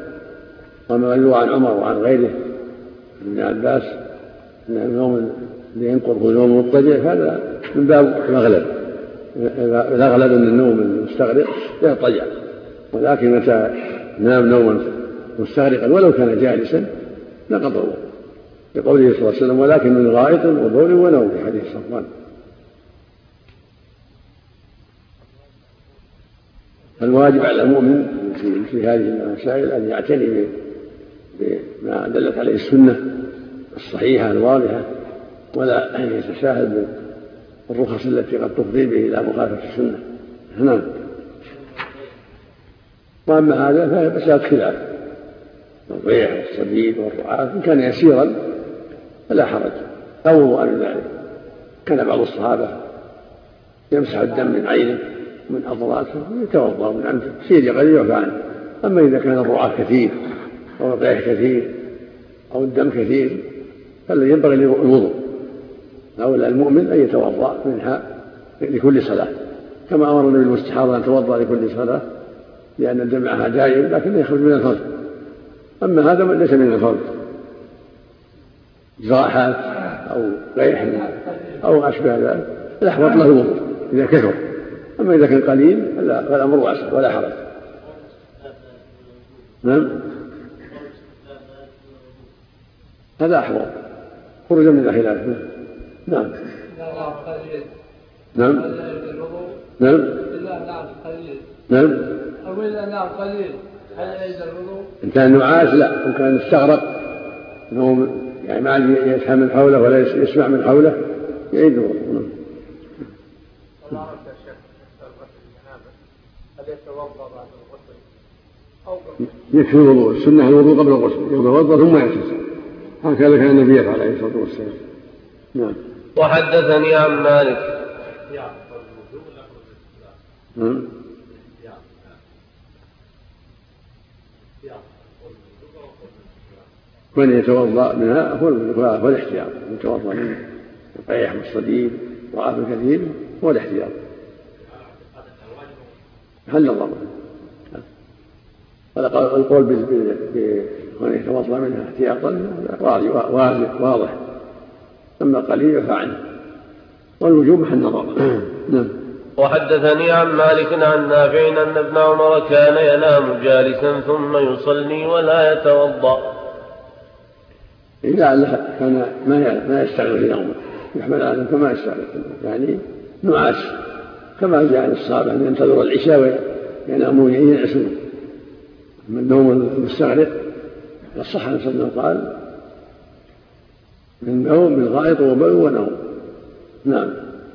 Speaker 2: وما يروى عن عمر وعن غيره ابن عباس أن النوم ينقض نوم مضطجع هذا من باب مغلب، إذا غلب أن النوم المستغرق يضطجع، ولكن متى نام نوما مستغرقا ولو كان جالسا نقض الوضوء. بقوله صلى الله عليه وسلم ولكن من غائط وبول ونوم في حديث صفوان. فالواجب على المؤمن في مثل هذه المسائل أن يعتني بما دلت عليه السنة الصحيحة الواضحة، ولا أن يتساهل بالرخص التي قد تفضي به إلى مخالفة السنة. نعم. وأما هذا فهي مسألة خلاف، الضيع والصديد والرعاة إن كان يسيرا فلا حرج أو وضوء من ذلك. كان بعض الصحابة يمسح الدم من عينه من أضراته ويتوضأ من عنده سير قليل يعفى عنه. أما إذا كان الرعاة كثير أو الضيع كثير أو الدم كثير فالذي ينبغي الوضوء. أولى المؤمن أن يتوضأ منها لكل صلاة، كما أمر النبي المستحاضة أن يتوضأ لكل صلاة لأن الدمعها دائم لكن يخرج من الفرج. أما هذا ليس من الفرج، جراحات أو ريح أو أشبه ذلك الأحوط له الوضوء إذا كثر. أما إذا كان قليل فالأمر واسع ولا حرج. نعم، هذا أحوط خرجا من الخلاف. نعم نعم نعم نعم.
Speaker 8: أقول أنه قليل هل يعيد الوضوء؟
Speaker 2: إن كان نعاس لا، إن كان استغرق أنه يعني ما عاد يفهم من حوله ولا يسمع من حوله يعيد الوضوء. يكفي الوضوء، السنة الوضوء قبل الغسل، يتوضأ ثم يغتسل، هكذا كان النبي يفعل عليه الصلاة والسلام. نعم.
Speaker 6: وحدثني عن مالك
Speaker 2: نعم من يتوضأ منها هو الاحتياط، يتوضأ من القيح والصديد وعاف الكثير هو الاحتياط. هل نظر القول بمن يتوضأ منها احتياطا واضح، أما قليل يعفى عنه، والوجوب محل نظر. نعم.
Speaker 6: وحدثني عن مالك عن نافع أن ابن عمر كان ينام جالسا ثم يصلي ولا يتوضأ.
Speaker 2: إذا كان ما يستغل في نومه يحمل على كما يستغل يعني نعاس، كما جاء عن الصحابة أن ينتظروا العشاء وينامون ينعسون. من النوم المستغرق الصح أن صلى قال من نوم بالغائط وبول ونوم. نعم.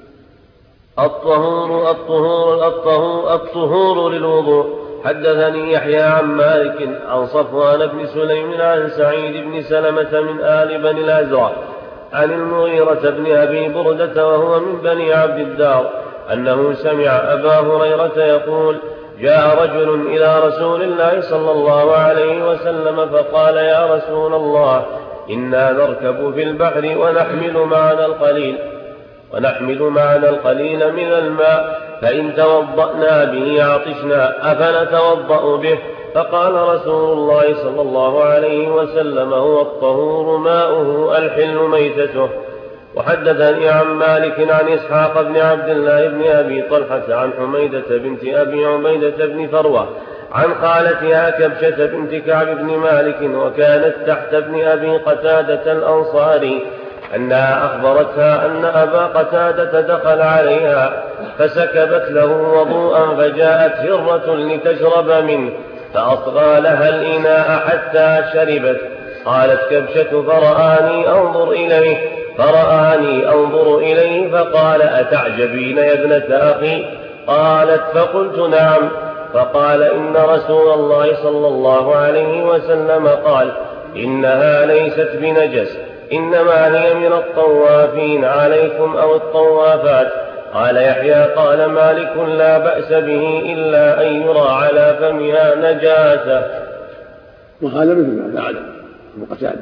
Speaker 6: الطهور الطهور الطهور الطهور للوضوء. حدثني يحيى عن مالك عن صفوان بن سليم عن سعيد بن سلمة من آل بني الأزرق عن المغيرة بن أبي بردة وهو من بني عبد الدار أنه سمع أبا هريرة يقول جاء رجل إلى رسول الله صلى الله عليه وسلم فقال يا رسول الله إنا نركب في البحر ونحمل معنا القليل ونحمل معنا القليل من الماء فإن توضأنا به عطشنا أفنتوضأ به؟ فقال رسول الله صلى الله عليه وسلم هو الطهور ماؤه الحل ميتته. وحدثني عن مالك عن إسحاق بن عبد الله بن أبي طلحة عن حميدة بنت أبي عبيدة بن فروة عن خالتها كبشة بنت كعب بن مالك وكانت تحت ابن أبي قتادة الأنصاري أنها أخبرتها أن أبا قتادة دخل عليها فسكبت له وضوءا فجاءت هرة لتشرب منه فأصغى لها الإناء حتى شربت. قالت كبشة فرآني أنظر إليه فرآني أنظر إليه فقال أتعجبين يا ابنة أخي؟ قالت فقلت نعم. فقال إن رسول الله صلى الله عليه وسلم قال إنها ليست بنجس إنما هي من الطوافين عليكم أو الطوافات. قال يحيى قال مالك لا بأس به إلا أن يرى على فمها نجاسة.
Speaker 2: وهذا مثل ما فعل أبو قتادة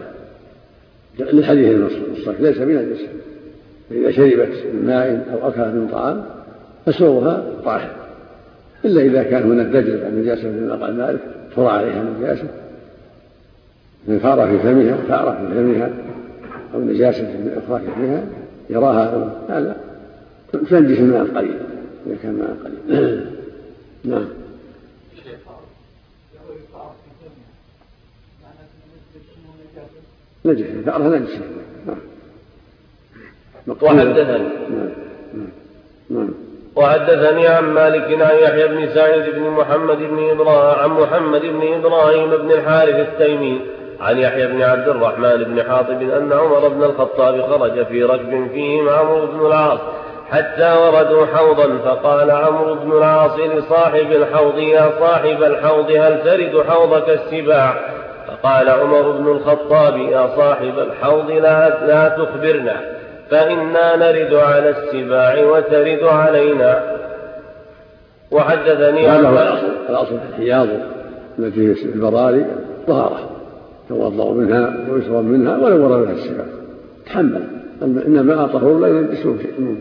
Speaker 2: للحديث الصحيح ليس بنجس، فإذا شربت من ماء أو أكلت من طعام فسوها طاهر، إلا إذا كان هناك دجل عن نجاسة مثل قال مالك ترى عليها نجاسة من فارة في فمها فارة في فمها أو نجاسة من أخرى في فمها يراها هذا تنجس الماء القليل إذا كان ماء قليل. نعم. نجس ثأرها نجس.
Speaker 6: وحدثني
Speaker 2: نعم.
Speaker 6: وحدثني عن مالك عن يحيى بن سعيد بن محمد بن إبراهيم عن محمد بن إبراهيم بن الحارث التيمي عن يحيى بن عبد الرحمن بن حاطب أن عمر بن الخطاب خرج في ركب فيهم عمرو بن العاص حتى وردوا حوضا، فقال عمرو بن العاص لصاحب الحوض: يا صاحب الحوض هل ترد حوضك السباع؟ فقال عمر بن الخطاب: يا صاحب الحوض لا, لا تخبرنا، فإنا نرد على السباع وترد علينا. وحدثني
Speaker 2: هذا هو الأصل في الحياض التي في البراري طهارة، توضأ منها ويشرب منها ولو ورد منها السباع تحمل، إنما طهور لا ينجسون شيء.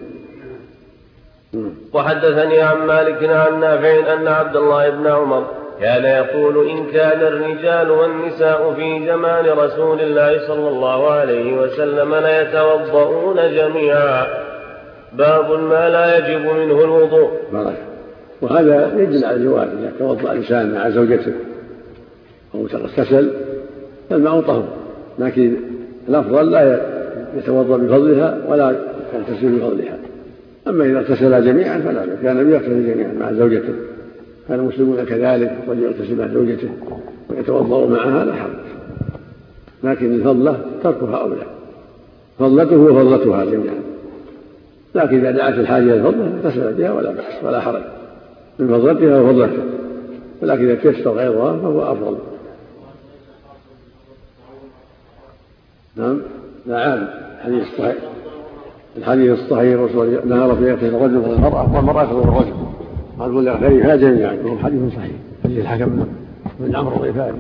Speaker 6: وحدثني عن مالك عن نافع أن عبد الله بن عمر كان يقول: إن كان الرجال والنساء في زمان رسول الله صلى الله عليه وسلم ليتوضؤون جميعا. باب ما لا يجب منه الوضوء.
Speaker 2: وهذا يدل على الجواز، إذا توضأ الإنسان مع زوجته أو اغتسل فالماء طهور، لكن الأفضل لا يتوضأ بفضلها ولا يغتسل بفضلها. أما إذا اغتسل جميعا فلا، كان النبي يغتسل جميعا مع زوجته، كان المسلمون كذلك، قد يغتسل مع زوجته ويتوضأ معها لا حرج، لكن الفضلة تركها أولى، فضلته وفضلتها جميعا، لكن إذا دعت الحاجة إلى الفضلة اغتسل بها ولا بأس ولا حرج من فضلتها وفضلته، ولكن إذا تيسر غيرها فهو أفضل. نعم لا عام الحديث الصحيح، الحديث الصحيح رسول نهار في يغتسل الرجل والمرأة والمرأة والرجل قال ولا غيرها جميعا، وهو حديث صحيح، حديث الحكم بن عمرو الغفاري.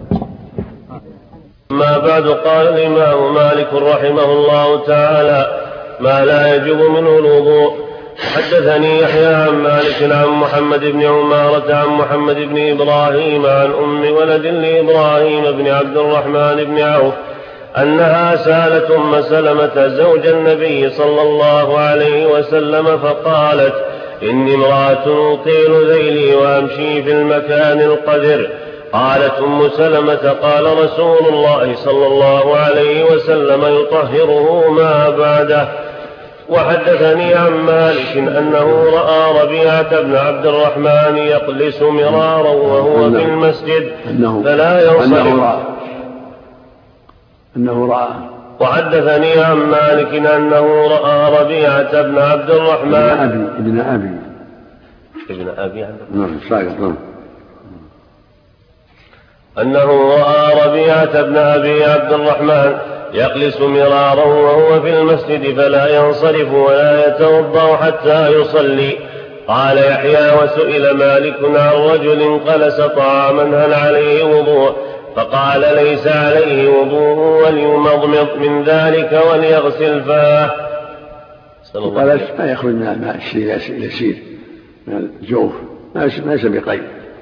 Speaker 6: ما بعد. قال الإمام مالك رحمه الله تعالى: ما لا يجب منه الوضوء. حدثني يحيى عن مالك عن محمد بن عمارة عن محمد بن إبراهيم عن أم ولد لإبراهيم بن عبد الرحمن بن عوف أنها سألت أم سلمة زوج النبي صلى الله عليه وسلم فقالت: إني امرأة أطيل ذيلي وأمشي في المكان القذر. قالت أم سلمة: قال رسول الله صلى الله عليه وسلم: يطهره ما بعده. وحدثني عن مالك أنه رأى ربيعة بن عبد الرحمن يقلس مرارا وهو في المسجد فلا ينصرف.
Speaker 2: أنه رأى.
Speaker 6: وحدثني عن مالك أنه رأى ربيعة بن عبد الرحمن
Speaker 2: ابن أبي
Speaker 6: ابن أبي
Speaker 2: نعم صحيح
Speaker 6: أنه رأى ربيعة بن أبي عبد الرحمن يقلس مرارا وهو في المسجد فلا ينصرف ولا يتوضأ حتى يصلي. قال يحيى: وسئل مالك عن رجل قلس طعاما هل عليه وضوء؟ فقال: ليس عليه وضوء وليمضمض من ذلك وليغسل فاه.
Speaker 2: قال ما يخرج من الماء الشيء يسير من الجوف ليس بقيد.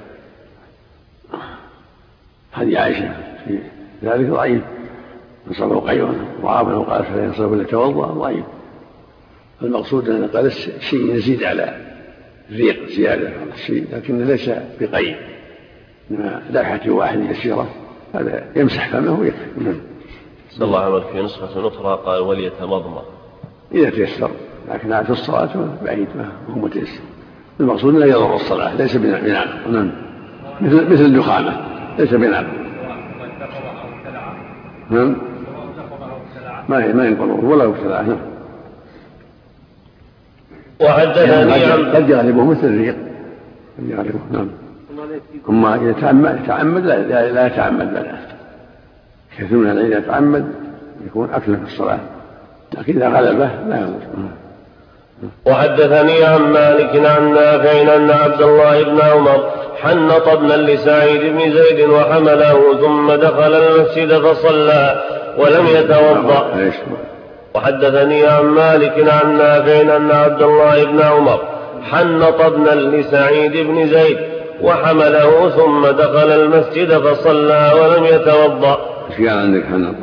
Speaker 2: هذه عائشة في ذلك ضعيف، نصبه قيوم وعابه وقال فلا ينصرف الا يتوضا ضعيف. المقصود ان قال شيء يزيد على الريق زياده على الشيء لكن ليس بقيد، انما دافعه واحده يسيره هذا يمسح فمه ويكفي.
Speaker 6: صلى الله عليه وسلم في نسخة أخرى قال: وليتمضمض
Speaker 2: إذا تيسر، لكن عاد الصلاة بعيد ما هو متيسر. المقصود لا يضر الصلاة، ليس بنعم. نعم مثل مثل الدخانة ليس بنعم. نعم ما ما ينقضه ولا يبتلعه.
Speaker 6: وحدثني
Speaker 2: قد يغلبه مثل الريق قد يغلبه. نعم. أما إذا تعمد لا, لا يتعمد بلا كثير من العلم يتعمد يكون أكله في الصلاة، لكن إذا غلبه لا يضر.
Speaker 6: وحدثني عن مالك عن نافع أن عبد الله بن عمر حنط ابنا لسعيد بن زيد وحمله ثم دخل المسجد فصلى ولم يتوضأ. وحدثني عن مالك عن نافع أن عبد الله بن عمر حنط ابنا لسعيد بن زيد وحمله ثم دخل المسجد فصلى ولم يتوضأ.
Speaker 2: ايش قال عندك حنط؟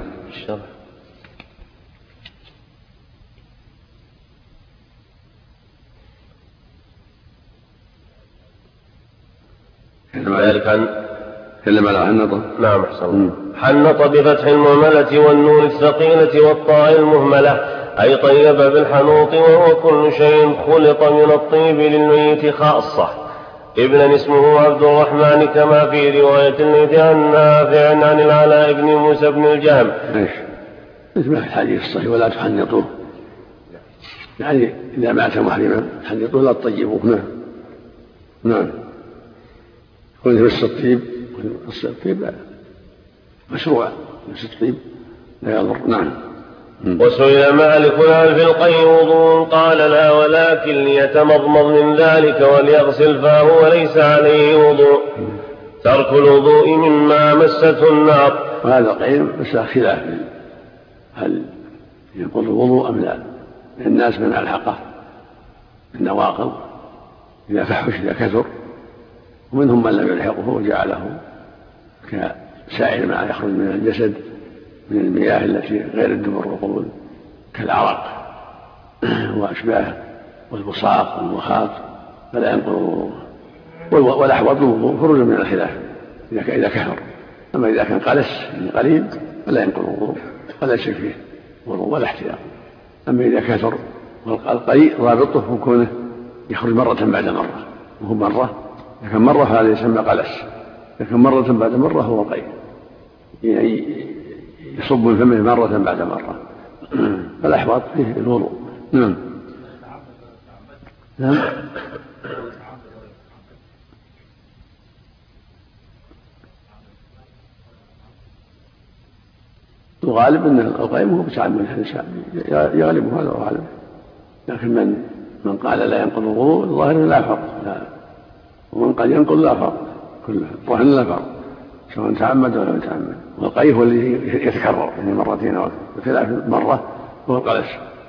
Speaker 6: ذلك عن
Speaker 9: تكلم على حنطة.
Speaker 6: نعم أحسن. حنط بفتح المهملة والنون الثقيلة والطاء المهملة، أي طيب بالحنوط، وهو كل شيء خلط من الطيب للميت خاصة. ابنا اسمه عبد الرحمن كما في رواية الليث عن نافع عن العلاء بن موسى بن الجهم.
Speaker 9: ايش؟ مثل الحديث الصحيح ولا تحنطوه، يعني إذا مات محرما تحنطوه لا تطيبوه. نعم نعم. كل مس الطيب الطيب مشروع، مس الطيب لا يضر. نعم.
Speaker 6: وسئل مالك هل في القيء وضوء؟ قال لا، ولكن ليتمضمض من ذلك وليغسل فاه وليس عليه وضوء. ترك الوضوء مما مسته النار.
Speaker 9: وهذا القيء بس خلاف هل ينقض الوضوء أم لا. الناس من ألحقه النواقض إذا فحش إذا كثر، ومنهم من لم يلحقه وجعله كسائر ما يخرج من الجسد من المياه التي غير الدبر والقبول كالعرق وأشباهه والبصاق والمخاط فلا ينقض الوضوء. والأحوط الوضوء خروجا من الخلاف إذا كثر. أما إذا كان قلس قليل فلا ينقض الوضوء ولا شيء فيه وضوء ولا احتياط. أما إذا كثر والقيء رابطه وكونه يخرج مرة بعد مرة، وهو مرة إذا كان مرة فهذا يسمى قلس، إذا كان مرة بعد مرة هو قيء، يعني يصب من فمه مرة بعد مرة. فالأحوط فيه الوضوء. نعم نعم. الغالب أن القيم هو بتعمد الإنسان يغلب هذا الغالب، لكن من من قال لا ينقض الوضوء الظاهر لا فرق، لا، ومن قال ينقض لا فرق، كله الظاهر لا فرق سواء تعمد ولا لم يتعمد. والقيء هو الذي يتكرر يعني مرتين أو بخلاف مرة هو القلش.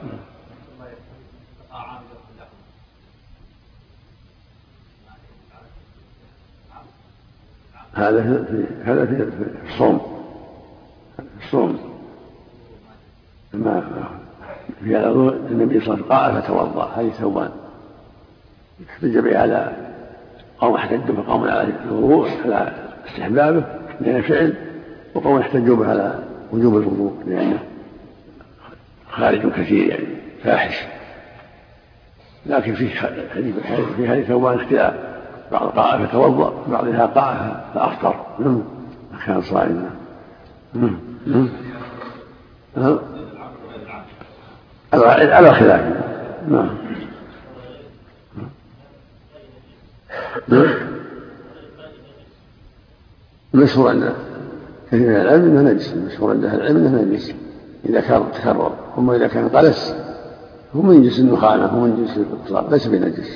Speaker 9: هذا في هذا في الصوم الصوم ما في هذا النبي صلى الله عليه وسلم قال فتوضأ، هذه ثوبان احتج به على قوم احتجوا بقوم على الوضوء على استحبابه لأنه فعل، وقوم احتجوا به على وجوب الوضوء لأنه خارج كثير يعني فاحش. لكن في في هذه ثوبان اختلاف، بعض قاء فتوضأ بعضها قاء فأفطر كان صائما. على خلاف. نعم المشهور عند كثير من العلم انه نجس، المشهور عند اهل العلم انه نجس اذا كان تكرر. ثم اذا كان قلس هو من جنس النخامه، هو من جنس الاطلاق ليس بنجس.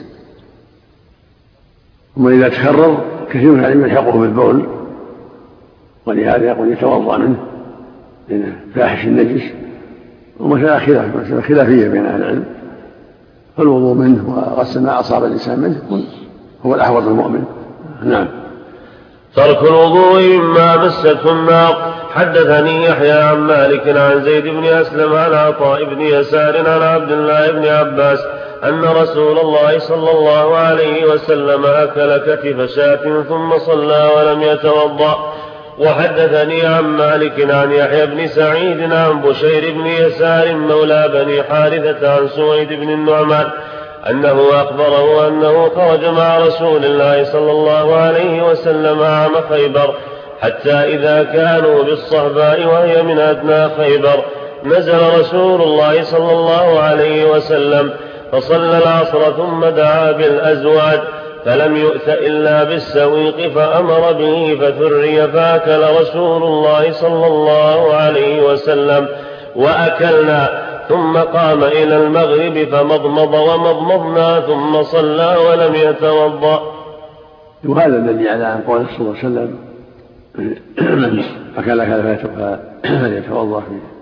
Speaker 9: ثم اذا تكرر كثير من العلم يلحقه بالبول، ولهذا يقول يتوضا منه لأنه فاحش النجس. ومسألة خلاف مسألة خلافية بين أهل العلم، فالوضوء منه وغسل ما أصاب الإنسان منه هو الأحوط المؤمن. نعم.
Speaker 6: ترك الوضوء مما مسته النار. حدثني يحيى عن مالك عن زيد بن أسلم عن عطاء بن يسار عن عبد الله بن عباس أن رسول الله صلى الله عليه وسلم أكل كتف شاة ثم صلى ولم يتوضأ. وحدثني عن مالك عن يحيى بن سعيد عن بشير بن يسار مولى بني حارثة عن سويد بن النعمان أنه أخبره أنه خرج مع رسول الله صلى الله عليه وسلم عام خيبر، حتى إذا كانوا بالصهباء وهي من أدنى خيبر نزل رسول الله صلى الله عليه وسلم فصلى العصر ثم دعا بالأزواج فلم يؤت إلا بالسويق فأمر به فثري، فأكل رسول الله صلى الله عليه وسلم وأكلنا، ثم قام إلى المغرب فمضمض ومضمضنا ثم صلى ولم يتوضأ.
Speaker 9: وهذا الذي على أن قول صلى الله عليه وسلم من أكل كذا فليتوضأ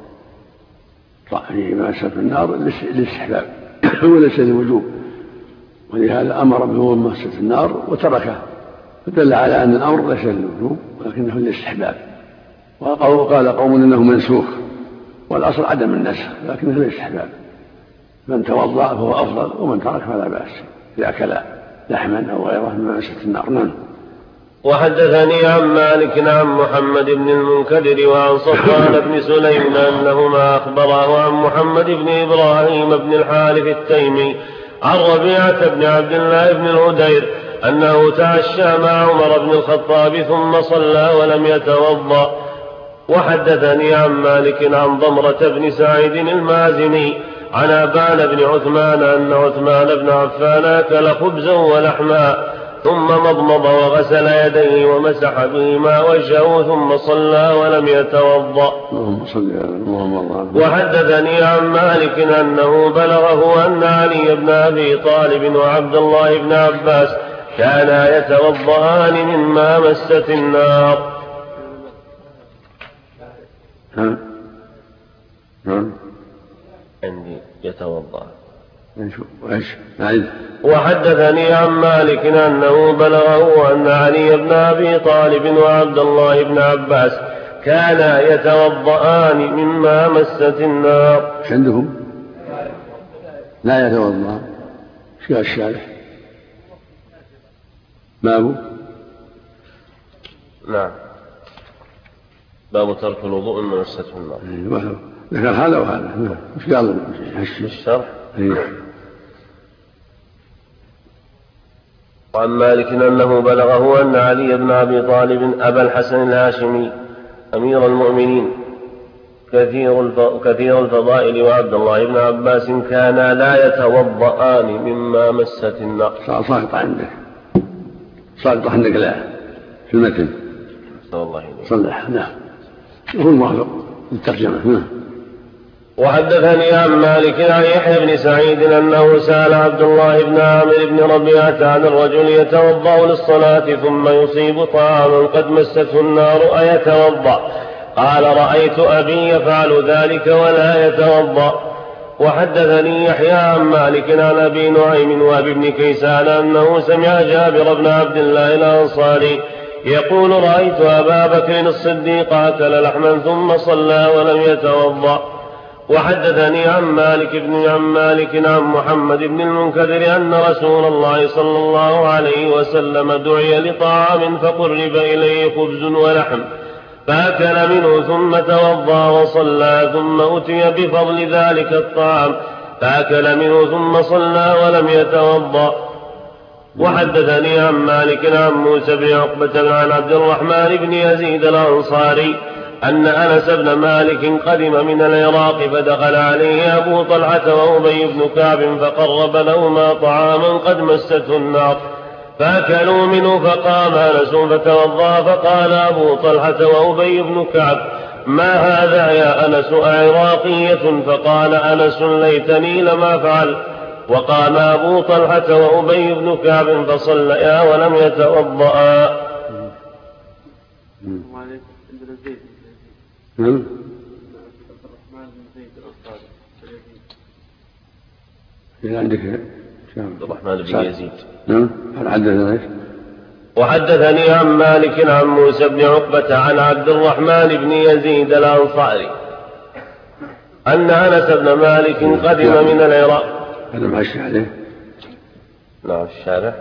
Speaker 9: في ماسة النار للاستحباب وليس للوجوب، ولهذا أمر بوضوء ماسة النار وتركه، فدل على أن الأمر ليس للوجوب ولكنه للاستحباب. وقال قوم إنه منسوخ، والأصل عدم النسخ لكنه للاستحباب، من توضأ فهو أفضل ومن ترك فلا بأس إذا أكل لحما أو غيره من ماسة النار. نعم.
Speaker 6: وحدثني عن مالك عن محمد بن المنكدر وعن صفوان بن سليم أنهما أخبراه عن محمد بن إبراهيم بن الحارث التيمي عن ربيعة بن عبد الله بن الهدير أنه تعشى مع عمر بن الخطاب ثم صلى ولم يتوضأ. وحدثني عن مالك عن ضمرة بن سعيد المازني عن أبان بن عثمان أن عثمان بن عفان أكل خبزا ولحما ثم مضمض وغسل يديه ومسح بهما وجهه ثم صلى ولم يتوضأ. وحدثني عن مالك أنه بلغه أن علي بن أبي طالب وعبد الله بن عباس كانا يتوضأان مما مست النار. عندي يتوضأ. وحدثني عن مالك أنه بلغه أن علي بن أبي طالب وعبد الله بن عباس كانا يتوضأان مما مست النار.
Speaker 9: عندهم لا يتوضأ في الشارع باب
Speaker 6: نعم باب ترك الوضوء من مست النار.
Speaker 9: ذكر هذا وهذا مش قال
Speaker 6: الشرح. وعن مالك أنه بلغه أن علي بن أبي طالب أبا الحسن الهاشمي أمير المؤمنين كثير كثير الفضائل وعبد الله بن عباس كانا لا يتوضأان مما مست النار.
Speaker 9: ساقط عندك ساقط عندك لا في المتن صلح. نعم هو الموافق الترجمة.
Speaker 6: وحدثني عن مالك عن يحيى بن سعيد أنه سأل عبد الله بن عامر بن ربيعة عن الرجل يتوضأ للصلاة ثم يصيب طعاما قد مسته النار أيتوضأ؟ قال رأيت أبي يفعل ذلك ولا يتوضأ. وحدثني يحيى عن مالك عن أبي نعيم وأبي بن كيسان أنه سمع جابر بن عبد الله الأنصاري يقول رأيت أبا بكر الصديق أكل لحما ثم صلى ولم يتوضأ. وحدثني عن مالك بن عن مالك عن محمد بن المنكدر أن رسول الله صلى الله عليه وسلم دعي لطعام فقرب إليه خبز ولحم فأكل منه ثم توضأ وصلى ثم أتي بفضل ذلك الطعام فأكل منه ثم صلى ولم يتوضأ. وحدثني عن مالك عن موسى بن عقبة عن عبد الرحمن بن يزيد الأنصاري أن أنس بن مالك قدم من العراق فدخل عليه أبو طلحة وأبي بن كعب فقرب لهما طعاما قد مسته النار فأكلوا منه فقام أنس فتوضأ فقال أبو طلحة وأبي بن كعب ما هذا يا أنس أعراقية؟ فقال أنس ليتني لما فعل. وقام أبو طلحة وأبي بن كعب فصليا ولم يتوضأ.
Speaker 9: نعم عندك
Speaker 6: عبد الرحمن بن يزيد.
Speaker 9: نعم حدثنا.
Speaker 6: وحدثني عن مالك عن موسى بن عقبة عن عبد الرحمن بن يزيد الأنصاري أن أنس بن مالك قدم من العراق.
Speaker 9: هذا معشي عليه.
Speaker 6: نعم الشارع.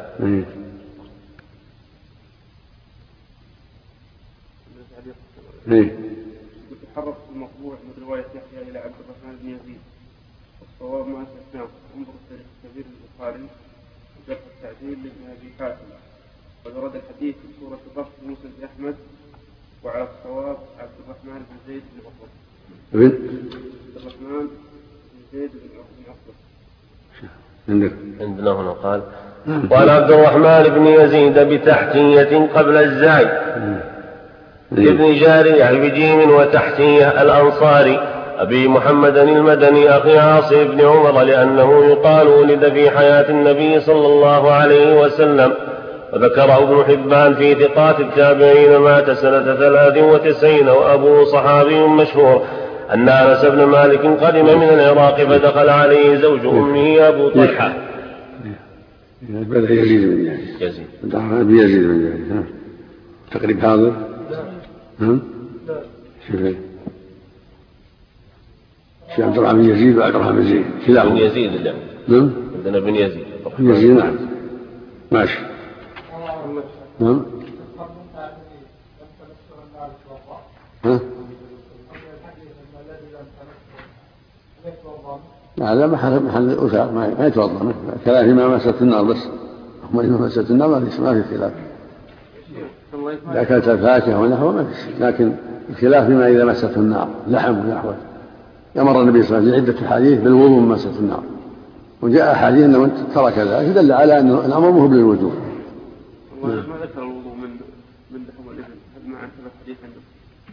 Speaker 9: ايه
Speaker 8: تحرك المطبوع من رواية يحيى إلى عبد الرحمن بن يزيد والصواب ما استثناه. انظر التاريخ الكبير للبخاري وجرح التعديل لابن أبي حاتم قد ورد الحديث في سورة الرفض مسند أحمد وعلى الصواب عبد الرحمن بن زيد بن عقبة. عبد الرحمن بن زيد بن عقبة.
Speaker 6: عندنا هنا قال وعن عبد الرحمن بن يزيد بتحتية قبل الزاي ابن جارية بجيم وتحتية الأنصاري أبي محمد المدني أخي عاصم بن عمر لأنه يقال ولد في حياة النبي صلى الله عليه وسلم. وذكره ابن حبان في ثقات التابعين مات سنة ثلاث وتسعين وأبوه صحابي مشهور أن أنس بن مالك قدم من العراق فدخل عليه زوج أمه أبو طلحة.
Speaker 9: بدأ يزيد بن يزيد بن يزيد بن يزيد تقريب حاضر. ها؟ شوف شيخ عبد الرحمن بن يزيد وعبد الرحمن بن زيد كلاهما
Speaker 6: بن يزيد اللي
Speaker 9: نعم
Speaker 6: عندنا بن يزيد
Speaker 9: بن يزيد نعم ماشي. نعم ها؟ هذا محل محل أساق ما يتوضأ كلام فيما مسة النار بس، أما فيما مسة النار ما في خلاف. إذا أكلت الفاكهة ونحوه ما في شيء، لكن الخلاف فيما إذا مسته النار لحم ونحوه. أمر النبي صلى الله عليه وسلم في عدة أحاديث بالوضوء من مسة النار، وجاء أحاديث أنه من ترك ذلك دل على أن الأمر مو بالوجوب.
Speaker 8: ما ذكر الوضوء من من لحم الإبل، هل مع الحديث عنده؟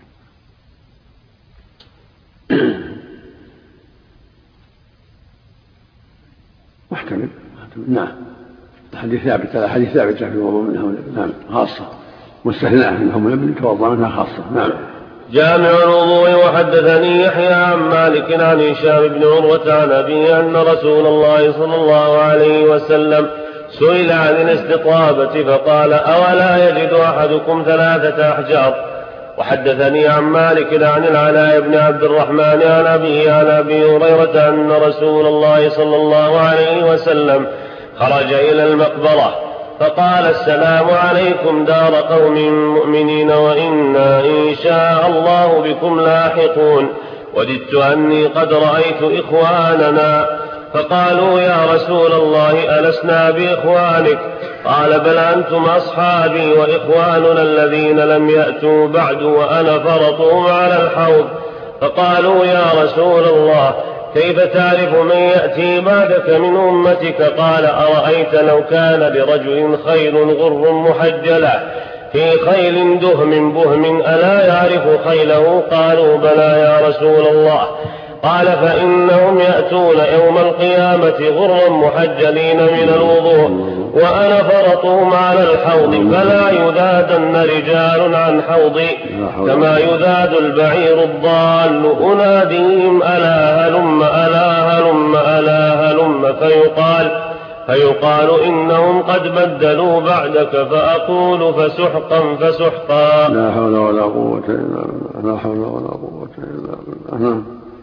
Speaker 9: محتمل. نعم الحديث ثابت، الحديث ثابت في الوضوء من لحم الإبل، نعم خاصة، مستثناء من لحم الإبل يتوضأ منها خاصة. نعم.
Speaker 6: جامع الوضوء. وحدثني يحيى عن مالك عن هشام بن عروة عن أبيه أن رسول الله صلى الله عليه وسلم سئل عن الاستطابة فقال أولا يجد أحدكم ثلاثة أحجار. وحدثني عن مالك عن العلاء بن عبد الرحمن عن أبيه عن أبي هريرة أن رسول الله صلى الله عليه وسلم خرج إلى المقبرة فقال السلام عليكم دار قوم مؤمنين وإنا إن شاء الله بكم لاحقون، وددت أني قد رأيت إخواننا. فقالوا يا رسول الله ألسنا بإخوانك؟ قال بل أنتم أصحابي وإخواننا الذين لم يأتوا بعد وأنا فرطهم على الحوض. فقالوا يا رسول الله كيف تعرف من يأتي بعدك من أمتك؟ قال أرأيت لو كان لرجل خيل غر محجلة في خيل دهم بهم ألا يعرف خيله؟ قالوا بلى يا رسول الله. قال فإنهم يأتون يوم القيامة غرا محجلين من الوضوء وأنا فرطهم على الحوض فلا يذادن رجال عن حوضي كما يذاد البعير الضال. أناديهم ألا هلم ألا هلم ألا هلم فيقال فيقال إنهم قد بدلوا بعدك فأقول فسحقا فسحقا.
Speaker 9: لا حول ولا قوة إلا بالله. لا حول ولا قوة إلا بالله.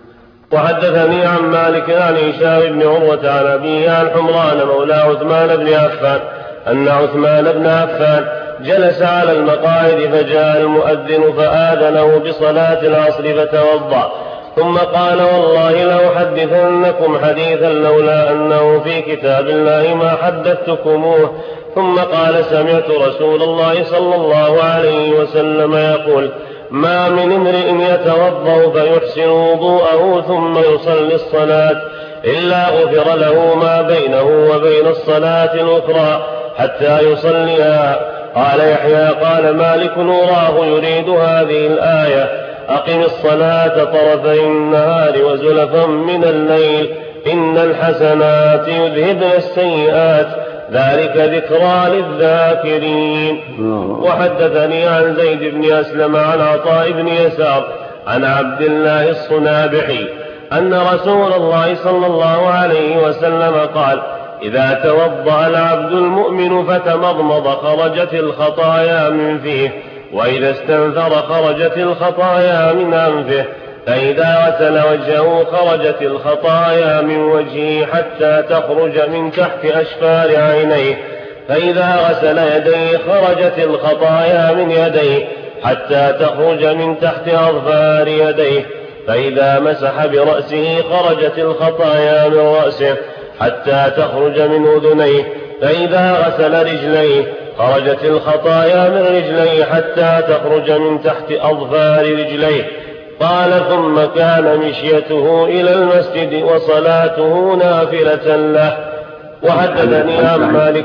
Speaker 6: وحدثني عن مالك عن هشام بن عروة عن أبيه عن حمران مولى عثمان بن عفان أن عثمان بن عفان جلس على المقاعد فجاء المؤذن فآذنه بصلاة العصر فتوضأ ثم قال والله لأحدثنكم حديثا لولا أنه في كتاب الله ما حدثتكموه. ثم قال سمعت رسول الله صلى الله عليه وسلم يقول ما من امرئ يتوضأ فيحسن وضوءه ثم يصلي الصلاة إلا غفر له ما بينه وبين الصلاة الأخرى حتى يصليها. قال يحيى قال مالك وراه يريد هذه الآية أقم الصلاة طرفي النهار وزلفا من الليل إن الحسنات يذهبن السيئات ذلك ذكرى للذاكرين. وحدثني عن زيد بن أسلم عن عطاء بن يسار عن عبد الله الصنابحي أن رسول الله صلى الله عليه وسلم قال إذا توضأ العبد المؤمن فتمضمض خرجت الخطايا من فيه وإذا استنثر خرجت الخطايا من أنفه فإذا غسل وجهه خرجت الخطايا من وجهه حتى تخرج من تحت أشفار عينيه فإذا غسل يديه خرجت الخطايا من يديه حتى تخرج من تحت أظفار يديه فإذا مسح برأسه خرجت الخطايا من رأسه حتى تخرج من أذنيه فإذا غسل رجليه خرجت الخطايا من رجليه حتى تخرج من تحت أظفار رجليه. قال ثم كان مشيته إلى المسجد وصلاته نافلة له. وحدثني عن مالك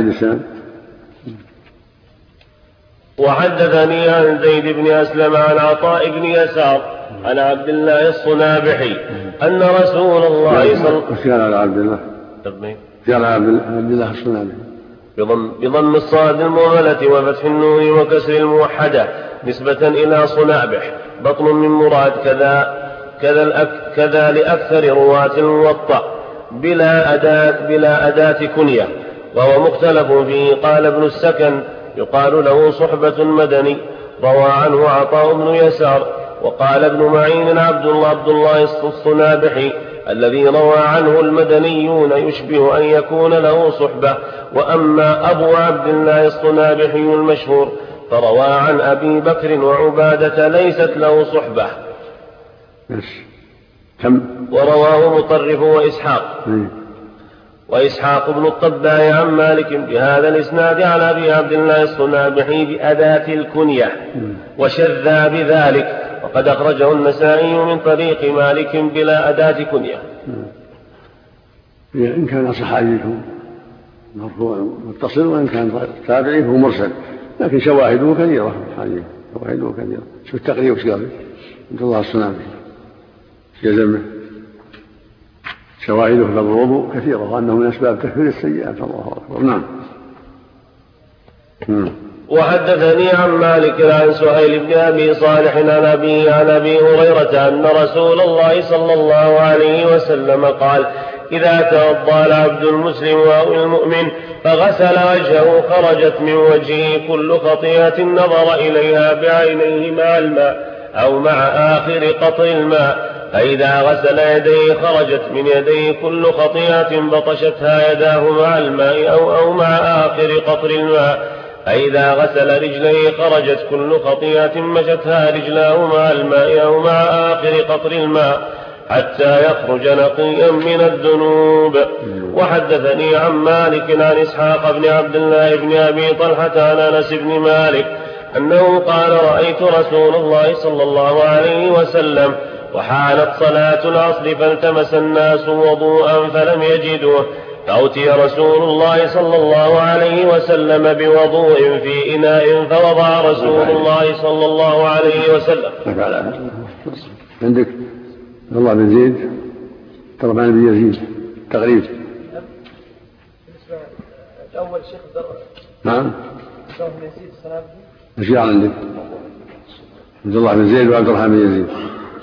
Speaker 6: وحدثني عن زيد بن أسلم عن عطاء بن يسار عن عبد الله الصنابحي أن رسول الله صلى
Speaker 9: الله عليه وسلم قال عبد الله الصنابحي
Speaker 6: بضم, بضم الصاد المهملة وفتح النون وكسر الموحدة نسبة إلى صنابح بطن من مراد كذا كذا, كذا لأكثر رواة الموطأ بلا أداة, بلا أداة كنية وهو مختلف فيه. قال ابن السكن يقال له صحبة مدني روى عنه عطاء بن يسار. وقال ابن معين عبد الله عبد الله الصنابحي الذي روى عنه المدنيون يشبه أن يكون له صحبة. وأما أبو عبد الله الصنابحي المشهور فروى عن أبي بكر وعبادة ليست له صحبة.
Speaker 9: كم؟
Speaker 6: ورواه مطرف وإسحاق وإسحاق بن الطباع عن مالك بهذا الإسناد عن أبي عبد الله الصنابحي بأداة الكنية وشذ بذلك، وقد أخرجه النسائي من طريق مالك بلا أداة كنية.
Speaker 9: إن كان صحابيه مرفوع متصل، وإن كان تابعي هو مرسل، لكن شواهده كثيرة. شواهده كثيرة. شوف التقريب وش قال عبد الله الصنابحي يلزمه شواهده في الوضوء كثيرة، وأنه من أسباب تكفير السيئات. الله أكبر. نعم.
Speaker 6: وحدثني عن مالك عن سهيل بن أبي صالح عن أبيه عن أبي هريرة أن رسول الله صلى الله عليه وسلم قال: إذا توضأ العبد المسلم أو المؤمن فغسل وجهه خرجت من وجهه كل خطيئة نظر إليها بعينيه مع الماء أو مع آخر قطر الماء، فإذا غسل يديه خرجت من يديه كل خطيئة بطشتها يداه مع الماء أو, أو مع آخر قطر الماء، فإذا غسل رجليه خرجت كل خطيئة مشتها رجلاه مع الماء أو مع آخر قطر الماء حتى يخرج نقيا من الذنوب. وحدثني عن مالك عن إسحاق بن عبد الله بن أبي طلحة عن أنس بن مالك أنه قال: رأيت رسول الله صلى الله عليه وسلم وحانت صلاة العصر فالتمس الناس وضوءا فلم يجدوه، فأتي رسول الله صلى الله عليه وسلم بوضوء في إناء فوضع رسول الله صلى الله عليه وسلم.
Speaker 9: عندك عبد الله بن زيد ترمان بن يزيد تقريب.
Speaker 3: الأول شيخ
Speaker 9: نعم.
Speaker 3: عبد بن يزيد الصنابحي.
Speaker 9: ايش عندك؟ عبد الله بن زيد وعبد الرحمن بن يزيد.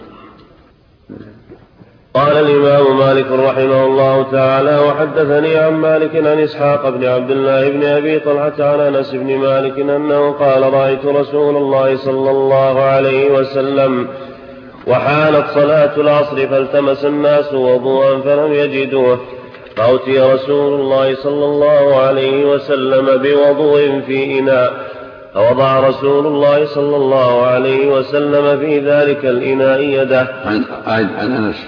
Speaker 6: قال الإمام مالك رحمه الله تعالى: وحدثني عن مالك عن إسحاق بن عبد الله بن أبي طلحة عن أنس بن مالك أنه قال: رأيت رسول الله صلى الله عليه وسلم وحانت صلاة العصر فالتمس الناس وضوءا فلم يجدوه، فأتي رسول الله صلى الله عليه وسلم بوضوء في إناء، فوضع رسول الله صلى الله عليه وسلم في ذلك الإناء يده.
Speaker 9: عن عن أنس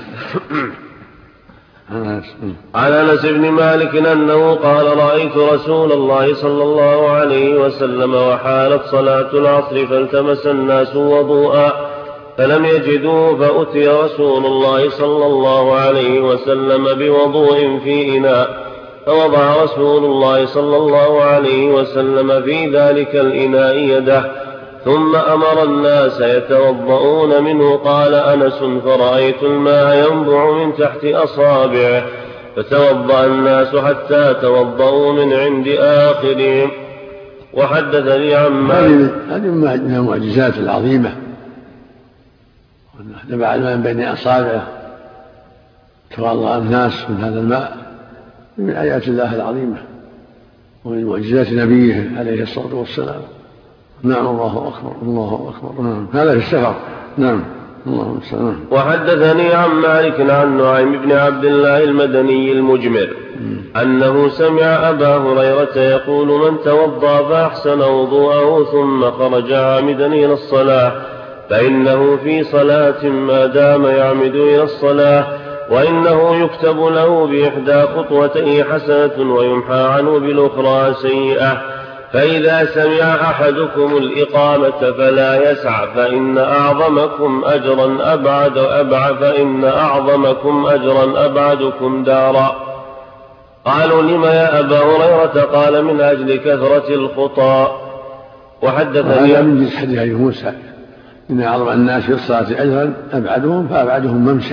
Speaker 6: عن أنس بن مالك أنه قال: رأيت رسول الله صلى الله عليه وسلم وحانت صلاة العصر فالتمس الناس وضوءا فلم يجدوه، فأتي رسول الله صلى الله عليه وسلم بوضوء في إناء، فوضع رسول الله صلى الله عليه وسلم في ذلك الإناء يده، ثم أمر الناس يتوضؤون منه. قال أنس: فرأيت الماء ينبع من تحت أصابعه، فتوضأ الناس حتى توضؤوا من عند آخرهم. وحدثني عن مالك.
Speaker 9: هذه من المعجزات العظيمة، نبع الماء من بين أصابعه، توضأ الناس من هذا الماء، من آيات الله العظيمة ومن معجزات نبيه عليه الصلاة والسلام. نعم. الله أكبر. الله أكبر. نعم. هذا في السفر. نعم. الله أكبر.
Speaker 6: وحدثني عن مالك عن نعيم بن عبد الله المدني المجمر أنه سمع أبا هريرة يقول: من توضأ فأحسن وضوءه ثم خرج عامدا إلى الصلاة فإنه في صلاة ما دام يعمد إلى الصلاة، وإنه يكتب له بإحدى خطوتيه حسنة ويمحى عنه بالأخرى سيئة. فإذا سمع أحدكم الإقامة فلا يسع، فإن أعظمكم أجرا أبعد أبعد فإن أعظمكم أجرا أبعدكم دارا. قالوا: لم يا أبا هريرة؟ قال: من أجل كثرة الخطى. وحدثني
Speaker 9: هذا من جنس حديث أبي موسى: إن أعظم الناس في الصلاة أجرا أبعدهم فأبعدهم ممشى،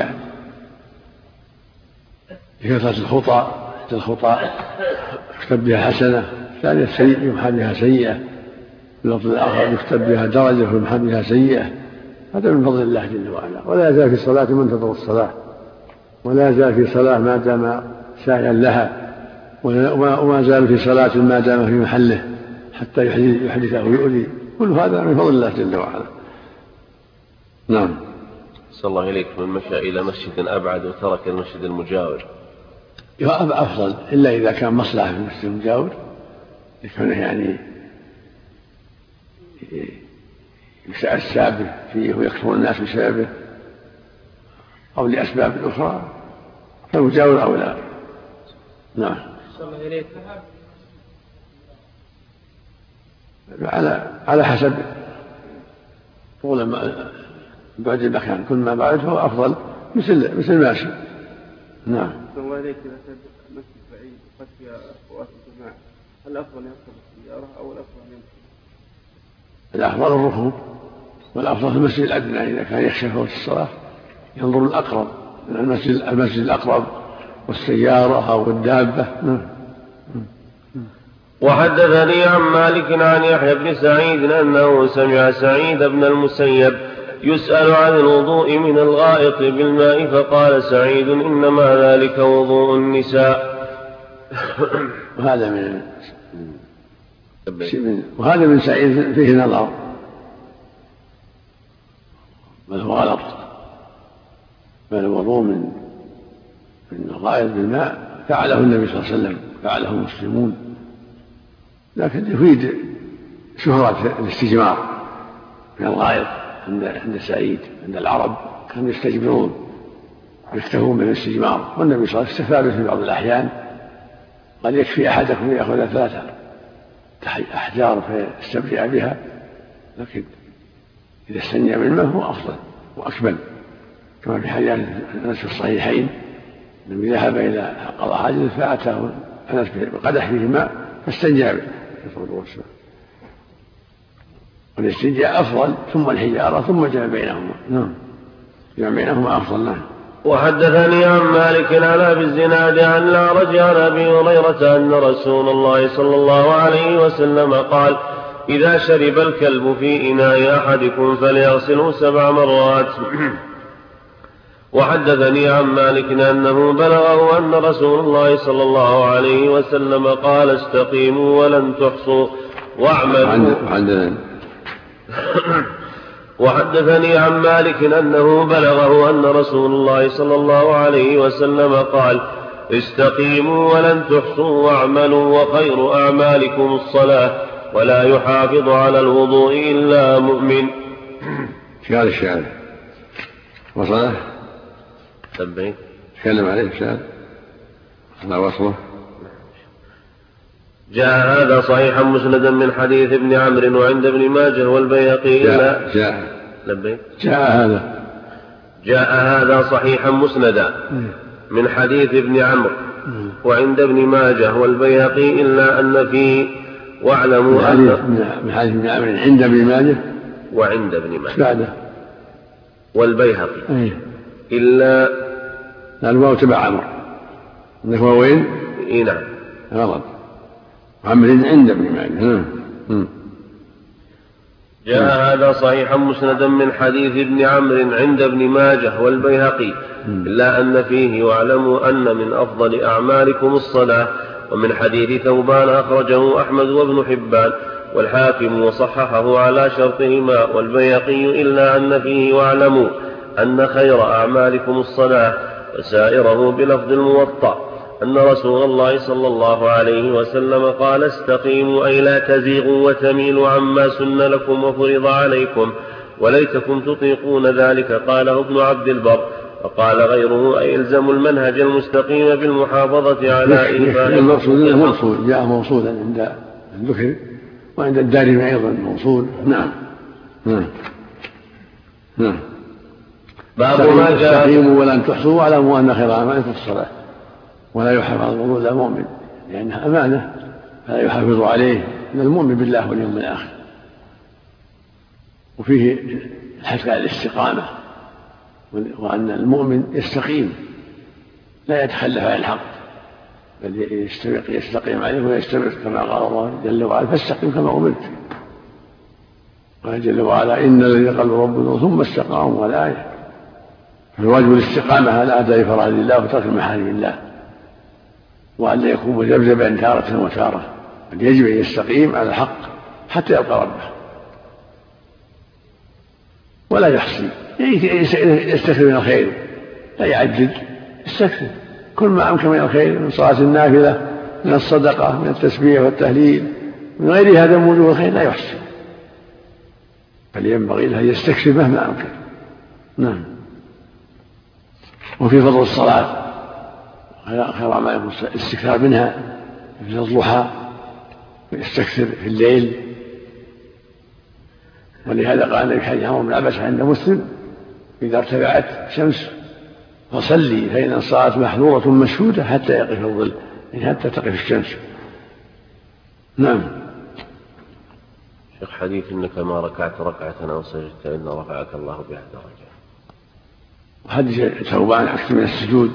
Speaker 9: بكثرة الخطى. الخطى يكتب بها حسنة، الثانية السيئة يمحى بها سيئة، اللفظ الآخر يكتب بها درجة ويمحى بها سيئة. هذا من فضل الله جل وعلا. ولا يزال في الصلاة منتظر الصلاة، ولا يزال في صلاة ما دام ساعيا لها، وما زال في صلاة ما دام في محله حتى يحدثه ويؤذي. كل هذا من فضل الله جل وعلا. نعم.
Speaker 6: صلى الله إليك. من مشى إلى مسجد أبعد وترك المسجد المجاور
Speaker 9: أفضل، إلا إذا كان مصلحة في المسجد المجاور، يكون يعني يساب فيه ويكفر الناس بسببه أو لأسباب أخرى فيجاور أو لا. نعم. على على حسب طول ما بعد المكان، كل ما بعد هو أفضل مثل مثل ماشي. نعم.
Speaker 8: الله إليك إذا كان مسجد بعيد وقد فيها فوات الجماعة هل الأفضل يركب السيارة أو الأفضل يمشي؟
Speaker 9: الأفضل الركوب، والأفضل في المسجد الأدنى إذا كان يخشى فوت الصلاة ينظر الأقرب من المسجد المسجد الأقرب والسيارة أو الدابة. نعم.
Speaker 6: وحدثني عن مالك عن يحيى بن سعيد أنه سمع سعيد بن المسيب يسأل عن الوضوء من الغائط بالماء فقال سعيد إنما ذلك وضوء النساء.
Speaker 9: وهذا من وهذا من سعيد فيه نظر، بل هو غلط، بل الوضوء من من الغائط بالماء فعله النبي صلى الله عليه وسلم، فعله المسلمون، لكن يفيد شهرة الاستجمار من الغائط عند عند سعيد. عند العرب كانوا يستجمرون يكتفون بالاستجمار، والنبي صلى الله عليه وسلم استفاد في بعض الأحيان قد يكفي أحدكم يأخذ ثلاثة أحجار فيستبرئ بها، لكن إذا استنجى بالماء هو أفضل وأكمل، كما في حديث أنس في الصحيحين النبي ذهب إلى قضاء حاجته فأتاه أنس بقدح فيه ماء فاستنجى به. والاستنجاء أفضل، ثم الحجارة، ثم جمع بينهما. نعم، جمع بينهما أفضل. نعم.
Speaker 6: وحدثني عن مالك عن أبي الزناد عن الأعرج عن أبي هريرة أن رسول الله صلى الله عليه وسلم قال إذا شرب الكلب في إناء أحدكم فليغسله سبع مرات. وحدثني عن مالك أنه بلغه أن رسول الله صلى الله عليه وسلم قال استقيموا ولن تحصوا واعملوا. وحدثني عن مالك أنه بلغه أن رسول الله صلى الله عليه وسلم قال استقيموا ولن تحصوا واعملوا وخير أعمالكم الصلاة ولا يحافظ على الوضوء إلا مؤمن.
Speaker 9: شعر الشعر وصله
Speaker 6: تبين
Speaker 9: تكلم عليه الشعر على وصله.
Speaker 6: جاء هذا صحيحا مسندا من حديث ابن عمرو وعند ابن ماجه والبيهقي
Speaker 9: جاء جاء
Speaker 6: لبيك
Speaker 9: جاء هذا
Speaker 6: جاء هذا صحيحا مسندا من حديث ابن عمرو وعند ابن ماجه والبيهقي إلا أن فيه واعلموا أن
Speaker 9: من حديث ابن عمرو عند ابن ماجه
Speaker 6: وعند ابن ماجه
Speaker 9: بعده
Speaker 6: والبيهقي
Speaker 9: أيه.
Speaker 6: إلا
Speaker 9: الواو تبع عمرو انك هو وين؟
Speaker 6: اي نعم
Speaker 9: غلط، عمرو عند ابن ماجه.
Speaker 6: جاء هذا صحيحا مسندا من حديث ابن عمرو عند ابن ماجه والبيهقي إلا أن فيه واعلموا أن من أفضل أعمالكم الصلاة. ومن حديث ثوبان أخرجه أحمد وابن حبان والحاكم وصححه على شرطهما والبيهقي إلا أن فيه واعلموا أن خير أعمالكم الصلاة وسائره بلفظ الموطأ أن رسول الله صلى الله عليه وسلم قال استقيموا أي لا تزيغوا وتميلوا عما سن لكم وفرض عليكم وليتكم تطيقون ذلك قاله ابن عبد البر. وقال غيره أي الزموا المنهج المستقيم بالمحافظة على إيفاء
Speaker 9: المقصود الموصول جاء موصولا عند الذكر وعند الدارمي أيضا موصول. نعم نعم نعم.
Speaker 6: باب ما جاء
Speaker 9: استقيموا ولن تحصوا واعلموا أن خير أعمالكم الصلاة ولا يحافظ الوضوء إلا مؤمن لأنها أمانة فلا يحافظ عليه إلا المؤمن بالله واليوم الآخر. وفيه الحث على الاستقامة وأن المؤمن يستقيم لا يتخلف عن الحق بل يستقيم عليه ويستمر كما قال الله جل وعلا فاستقم كما أمرت. قال جل وعلا إن الذين قالوا ربنا ثم استقاموا على آية. فالواجب الاستقامة على أداء فرائض الله وترك محارم الله وأن لا يكون مذبذبا تارة وتارة بل يجب أن يستقيم على الحق حتى يلقى ربه ولا يحصي يستكثر من الخير لا يعجل يستكثر كل ما أمكن من الخير من صلاة النافلة من الصدقة من التسبيح والتهليل من غير هذا من وجوه الخير لا يحصي بل ينبغي له أن يستكثر مهما أمكن. نعم. وفي فضل الصلاة خير ما يكون الاستكثار منها مثل الضحى، ويستكثر في الليل. ولهذا قال النبي في حديث عمرو بن عباس عند مسلم: إذا ارتفعت الشمس فصلي فإن الصلاة محظورة مشهودة حتى يقف الظل، يعني حتى تقف الشمس. نعم.
Speaker 6: شيخ حديث إنك ما ركعت ركعة أو سجدت إلا رفعك الله بها درجة.
Speaker 9: وحديث ثوبان أكثر من السجود،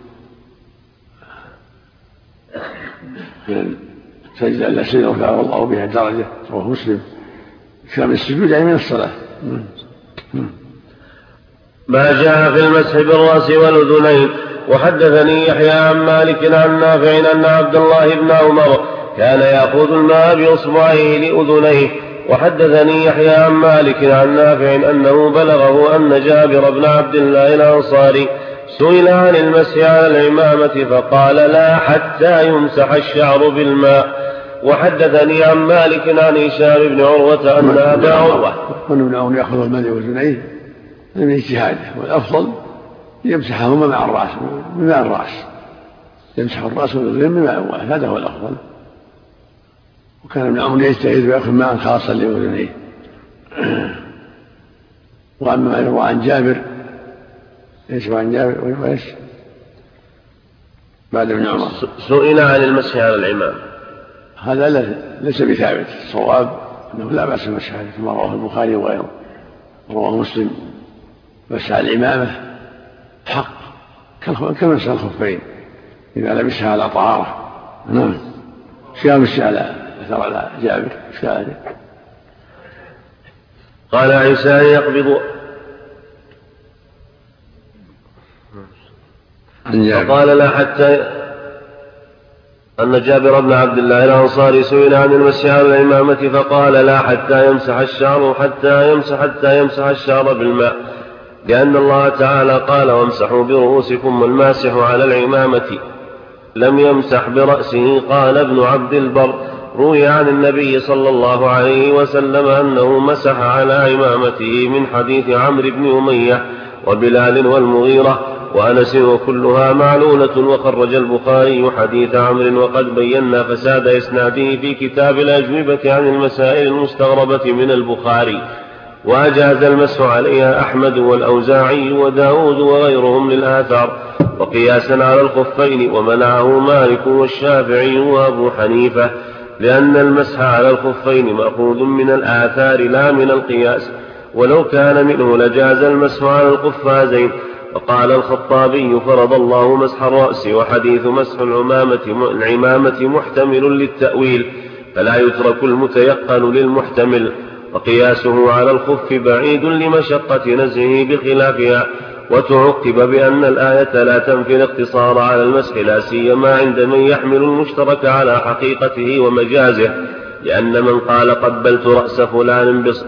Speaker 9: سجد ألا سجد رفعه الله بها درجة، رواه مسلم. كان من السجود يعني من الصلاة.
Speaker 6: ما جاء في المسح بالرأس والأذنين. وحدثني يحيى عن مالك عن نافع أن عبد الله بن عمر كان يأخذ الماء بإصبعيه لأذنيه. وحدثني يحيى عن مالك عن نافع أنه بلغه أن جابر بن عبد الله الأنصاري سئل عن المسح على العمامة فقال: لا حتى يمسح الشعر بالماء. وحدثني عن مالك عن هشام بن عروة أن أبا عروة
Speaker 9: وابن عمر يأخذ الماء لأذنيه من اجتهاده، والأفضل يمسحهما مع الرأس بماء الرأس، يمسح الرأس والأذنين بماء واحد، هذا هو الأفضل. وكان ابن عمر يجتهد ويأخذ ماء خاصا لأذنيه. وأما ما يروى عن جابر ايش عن جابر وايش بعد ابن عمر
Speaker 6: سئل عن المسح على العمام،
Speaker 9: هذا ليس بثابت. الصواب انه لا باس بالمسح عليه كما رواه البخاري وغيره، رواه مسلم. مسح على العمامه حق كمسح الخفين اذا لبسها على طهاره. نعم. شيء مسح على اثر على جابر شاهد.
Speaker 6: قال: عيسى يقبض. فقال: لا حتى أن جابر بن عبد الله الأنصاري سئل عن المسح على العمامة فقال: لا حتى يمسح الشعر حتى يمسح حتى يمسح الشعر بالماء، لأن الله تعالى قال: وامسحوا برؤوسكم، والماسح على العمامة لم يمسح برأسه. قال ابن عبد البر: روي عن النبي صلى الله عليه وسلم أنه مسح على عمامته من حديث عمرو بن أمية وبلال والمغيرة وأنس وكلها معلولة. وخرج البخاري حديث عمرو وقد بينا فساد إسناده في كتاب الأجوبة عن المسائل المستغربة من البخاري. وأجاز المسح عليها أحمد والأوزاعي وداود وغيرهم للآثار وقياسا على الخفين، ومنعه مالك والشافعي وأبو حنيفة، لأن المسح على الخفين مأخوذ من الآثار لا من القياس، ولو كان منه لجاز المسح على القفازين. وقال الخطابي: فرض الله مسح الرأس، وحديث مسح العمامة العمامة محتمل للتأويل، فلا يترك المتيقن للمحتمل، وقياسه على الخف بعيد لمشقة نزعه بخلافها. وتعقب بأن الآية لا تنفي الاقتصار على المسح، لا سيما عند من يحمل المشترك على حقيقته ومجازه، لأن من قال قبلت رأس فلان بص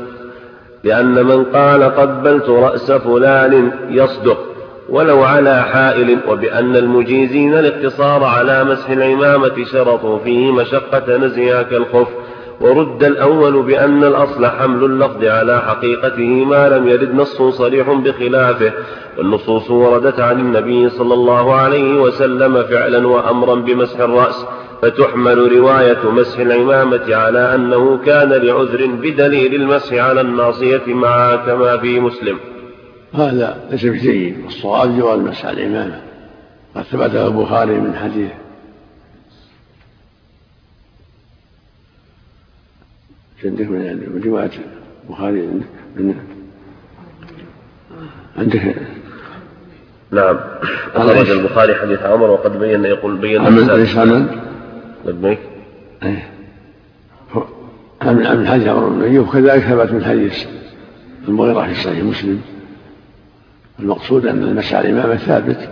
Speaker 6: لأن من قال قبلت رأس فلان يصدق ولو على حائل. وبأن المجيزين الاقتصار على مسح العمامة شرطوا فيه مشقة نزعها كالخف. ورد الأول بأن الأصل حمل اللفظ على حقيقته ما لم يرد نص صريح بخلافه، والنصوص وردت عن النبي صلى الله عليه وسلم فعلا وأمرا بمسح الرأس، فتحمل رواية مسح العمامة على أنه كان لعذر بدليل المسح على الناصية معها كما في مسلم.
Speaker 9: هذا ليس بجيد، والصواب جواز المسح على العمامة، قد ثبته البخاري من حديث عندك من رواية البخاري من عندك.
Speaker 6: نعم. أخرج البخاري حديث عمر وقد بين يقول بين
Speaker 9: عمل ليس عمل
Speaker 6: لبيك
Speaker 9: من حديث عمر بن أيوب، كذلك ثبت من حديث المغيرة في صحيح مسلم. المقصود أن المسح على الإمامة ثابت،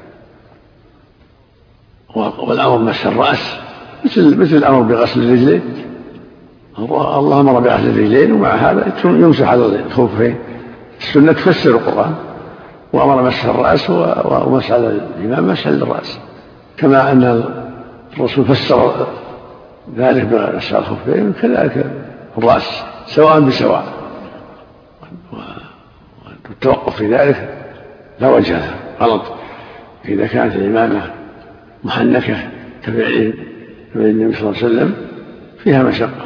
Speaker 9: والأمر مسح الرأس مثل مثل الأمر بغسل الرجلين. الله أمر بغسل الرجلين ومع هذا يمسح على الخفين. السنة تفسر القرآن، وأمر مسح الرأس ومسح على الإمام مسح للرأس، كما أن الرسول فسر ذلك بمسح الخفين كذلك الرأس سواء بسواء. التوقف في ذلك لا وجه له، غلط. إذا كانت الإمامة محنكة كفعل النبي صلى الله عليه وسلم فيها مشقة.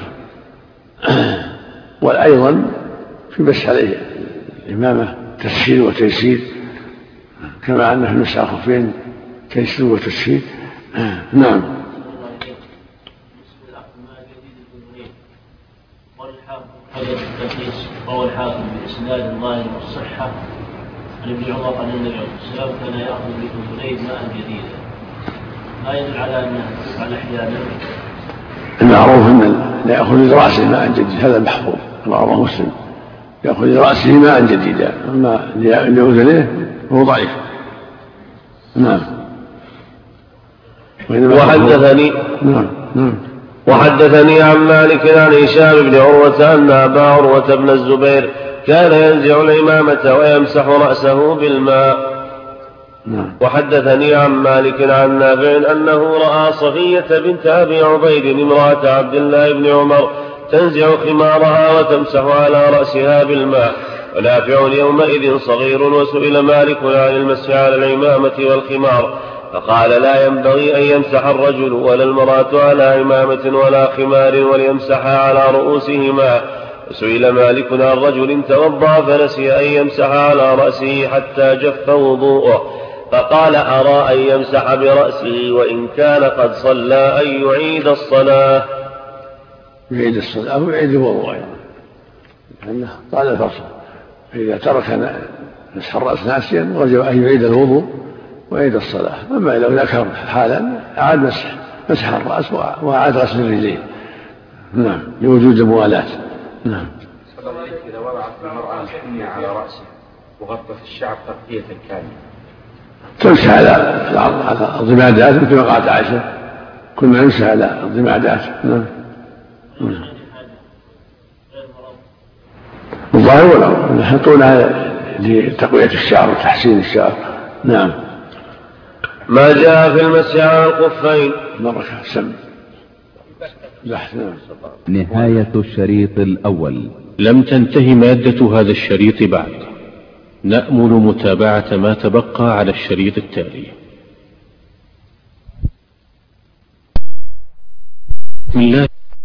Speaker 9: وأيضا في مسح الإمامة تسهيل وتيسير، كما أن في مسح الخفين تيسير وتسهيل. نعم.
Speaker 6: روى الحاكم بإسناد ظاهر والصحة عن ابن عمر أن النبي عليه الصلاة والسلام كان يأخذ بأذنيه ماء جديدا، ما يدل على أنها تفعل أحيانا.
Speaker 9: المعروف أن لا يأخذ لرأسه ماء جديد، هذا محفوظ كما رواه مسلم، يأخذ لرأسه ماء جديدا، أما لأذنيه هو ضعيف. نعم.
Speaker 6: وحدثني
Speaker 9: نعم نعم
Speaker 6: وحدثني عن مالك عن هشام بن عروة أن أبا عروة بن الزبير كان ينزع الإمامة ويمسح رأسه بالماء.
Speaker 9: نعم.
Speaker 6: وحدثني عن مالك عن نافع أنه رأى صفية بنت أبي عبيد امرأة عبد الله بن عمر تنزع خمارها وتمسح على رأسها بالماء، ونافع يومئذ صغير. وسئل مالك عن المسح على العمامة والخمار فقال لا ينبغي أن يمسح الرجل ولا المرأة على عمامة ولا خمار وليمسحا على رؤوسهما. وسئل مالك عن رجل توضأ فنسي أن يمسح على رأسه حتى جف وضوءه فقال أرى أن يمسح برأسه وإن كان قد صلى أن يعيد الصلاة.
Speaker 9: يعيد الصلاة ويعيد الوضوء أيضا، قال الفصل إذا ترك مسح الرأس ناسيا وجب أن يعيد الوضوء ويعيد الصلاة. أما لو ذكر حالا أعاد مسح مسح الرأس وأعاد غسل الرجلين. نعم، لوجود الموالاة. نعم.
Speaker 4: إذا وضعت المرأة الحنية على رأسه وغطت الشعر تغطية كاملة
Speaker 9: تمسح على على الضمادات مثل ما قالت عائشة كنا نمسح على الضمادات. نعم. الظاهر ولو يحطونها لتقوية الشعر وتحسين الشعر. نعم.
Speaker 6: ما جاء في المسح على الخفين.
Speaker 9: بركة سم.
Speaker 7: نهاية الشريط الأول. لم تنتهي مادة هذا الشريط بعد، نأمل متابعة ما تبقى على الشريط التالي. بسم الله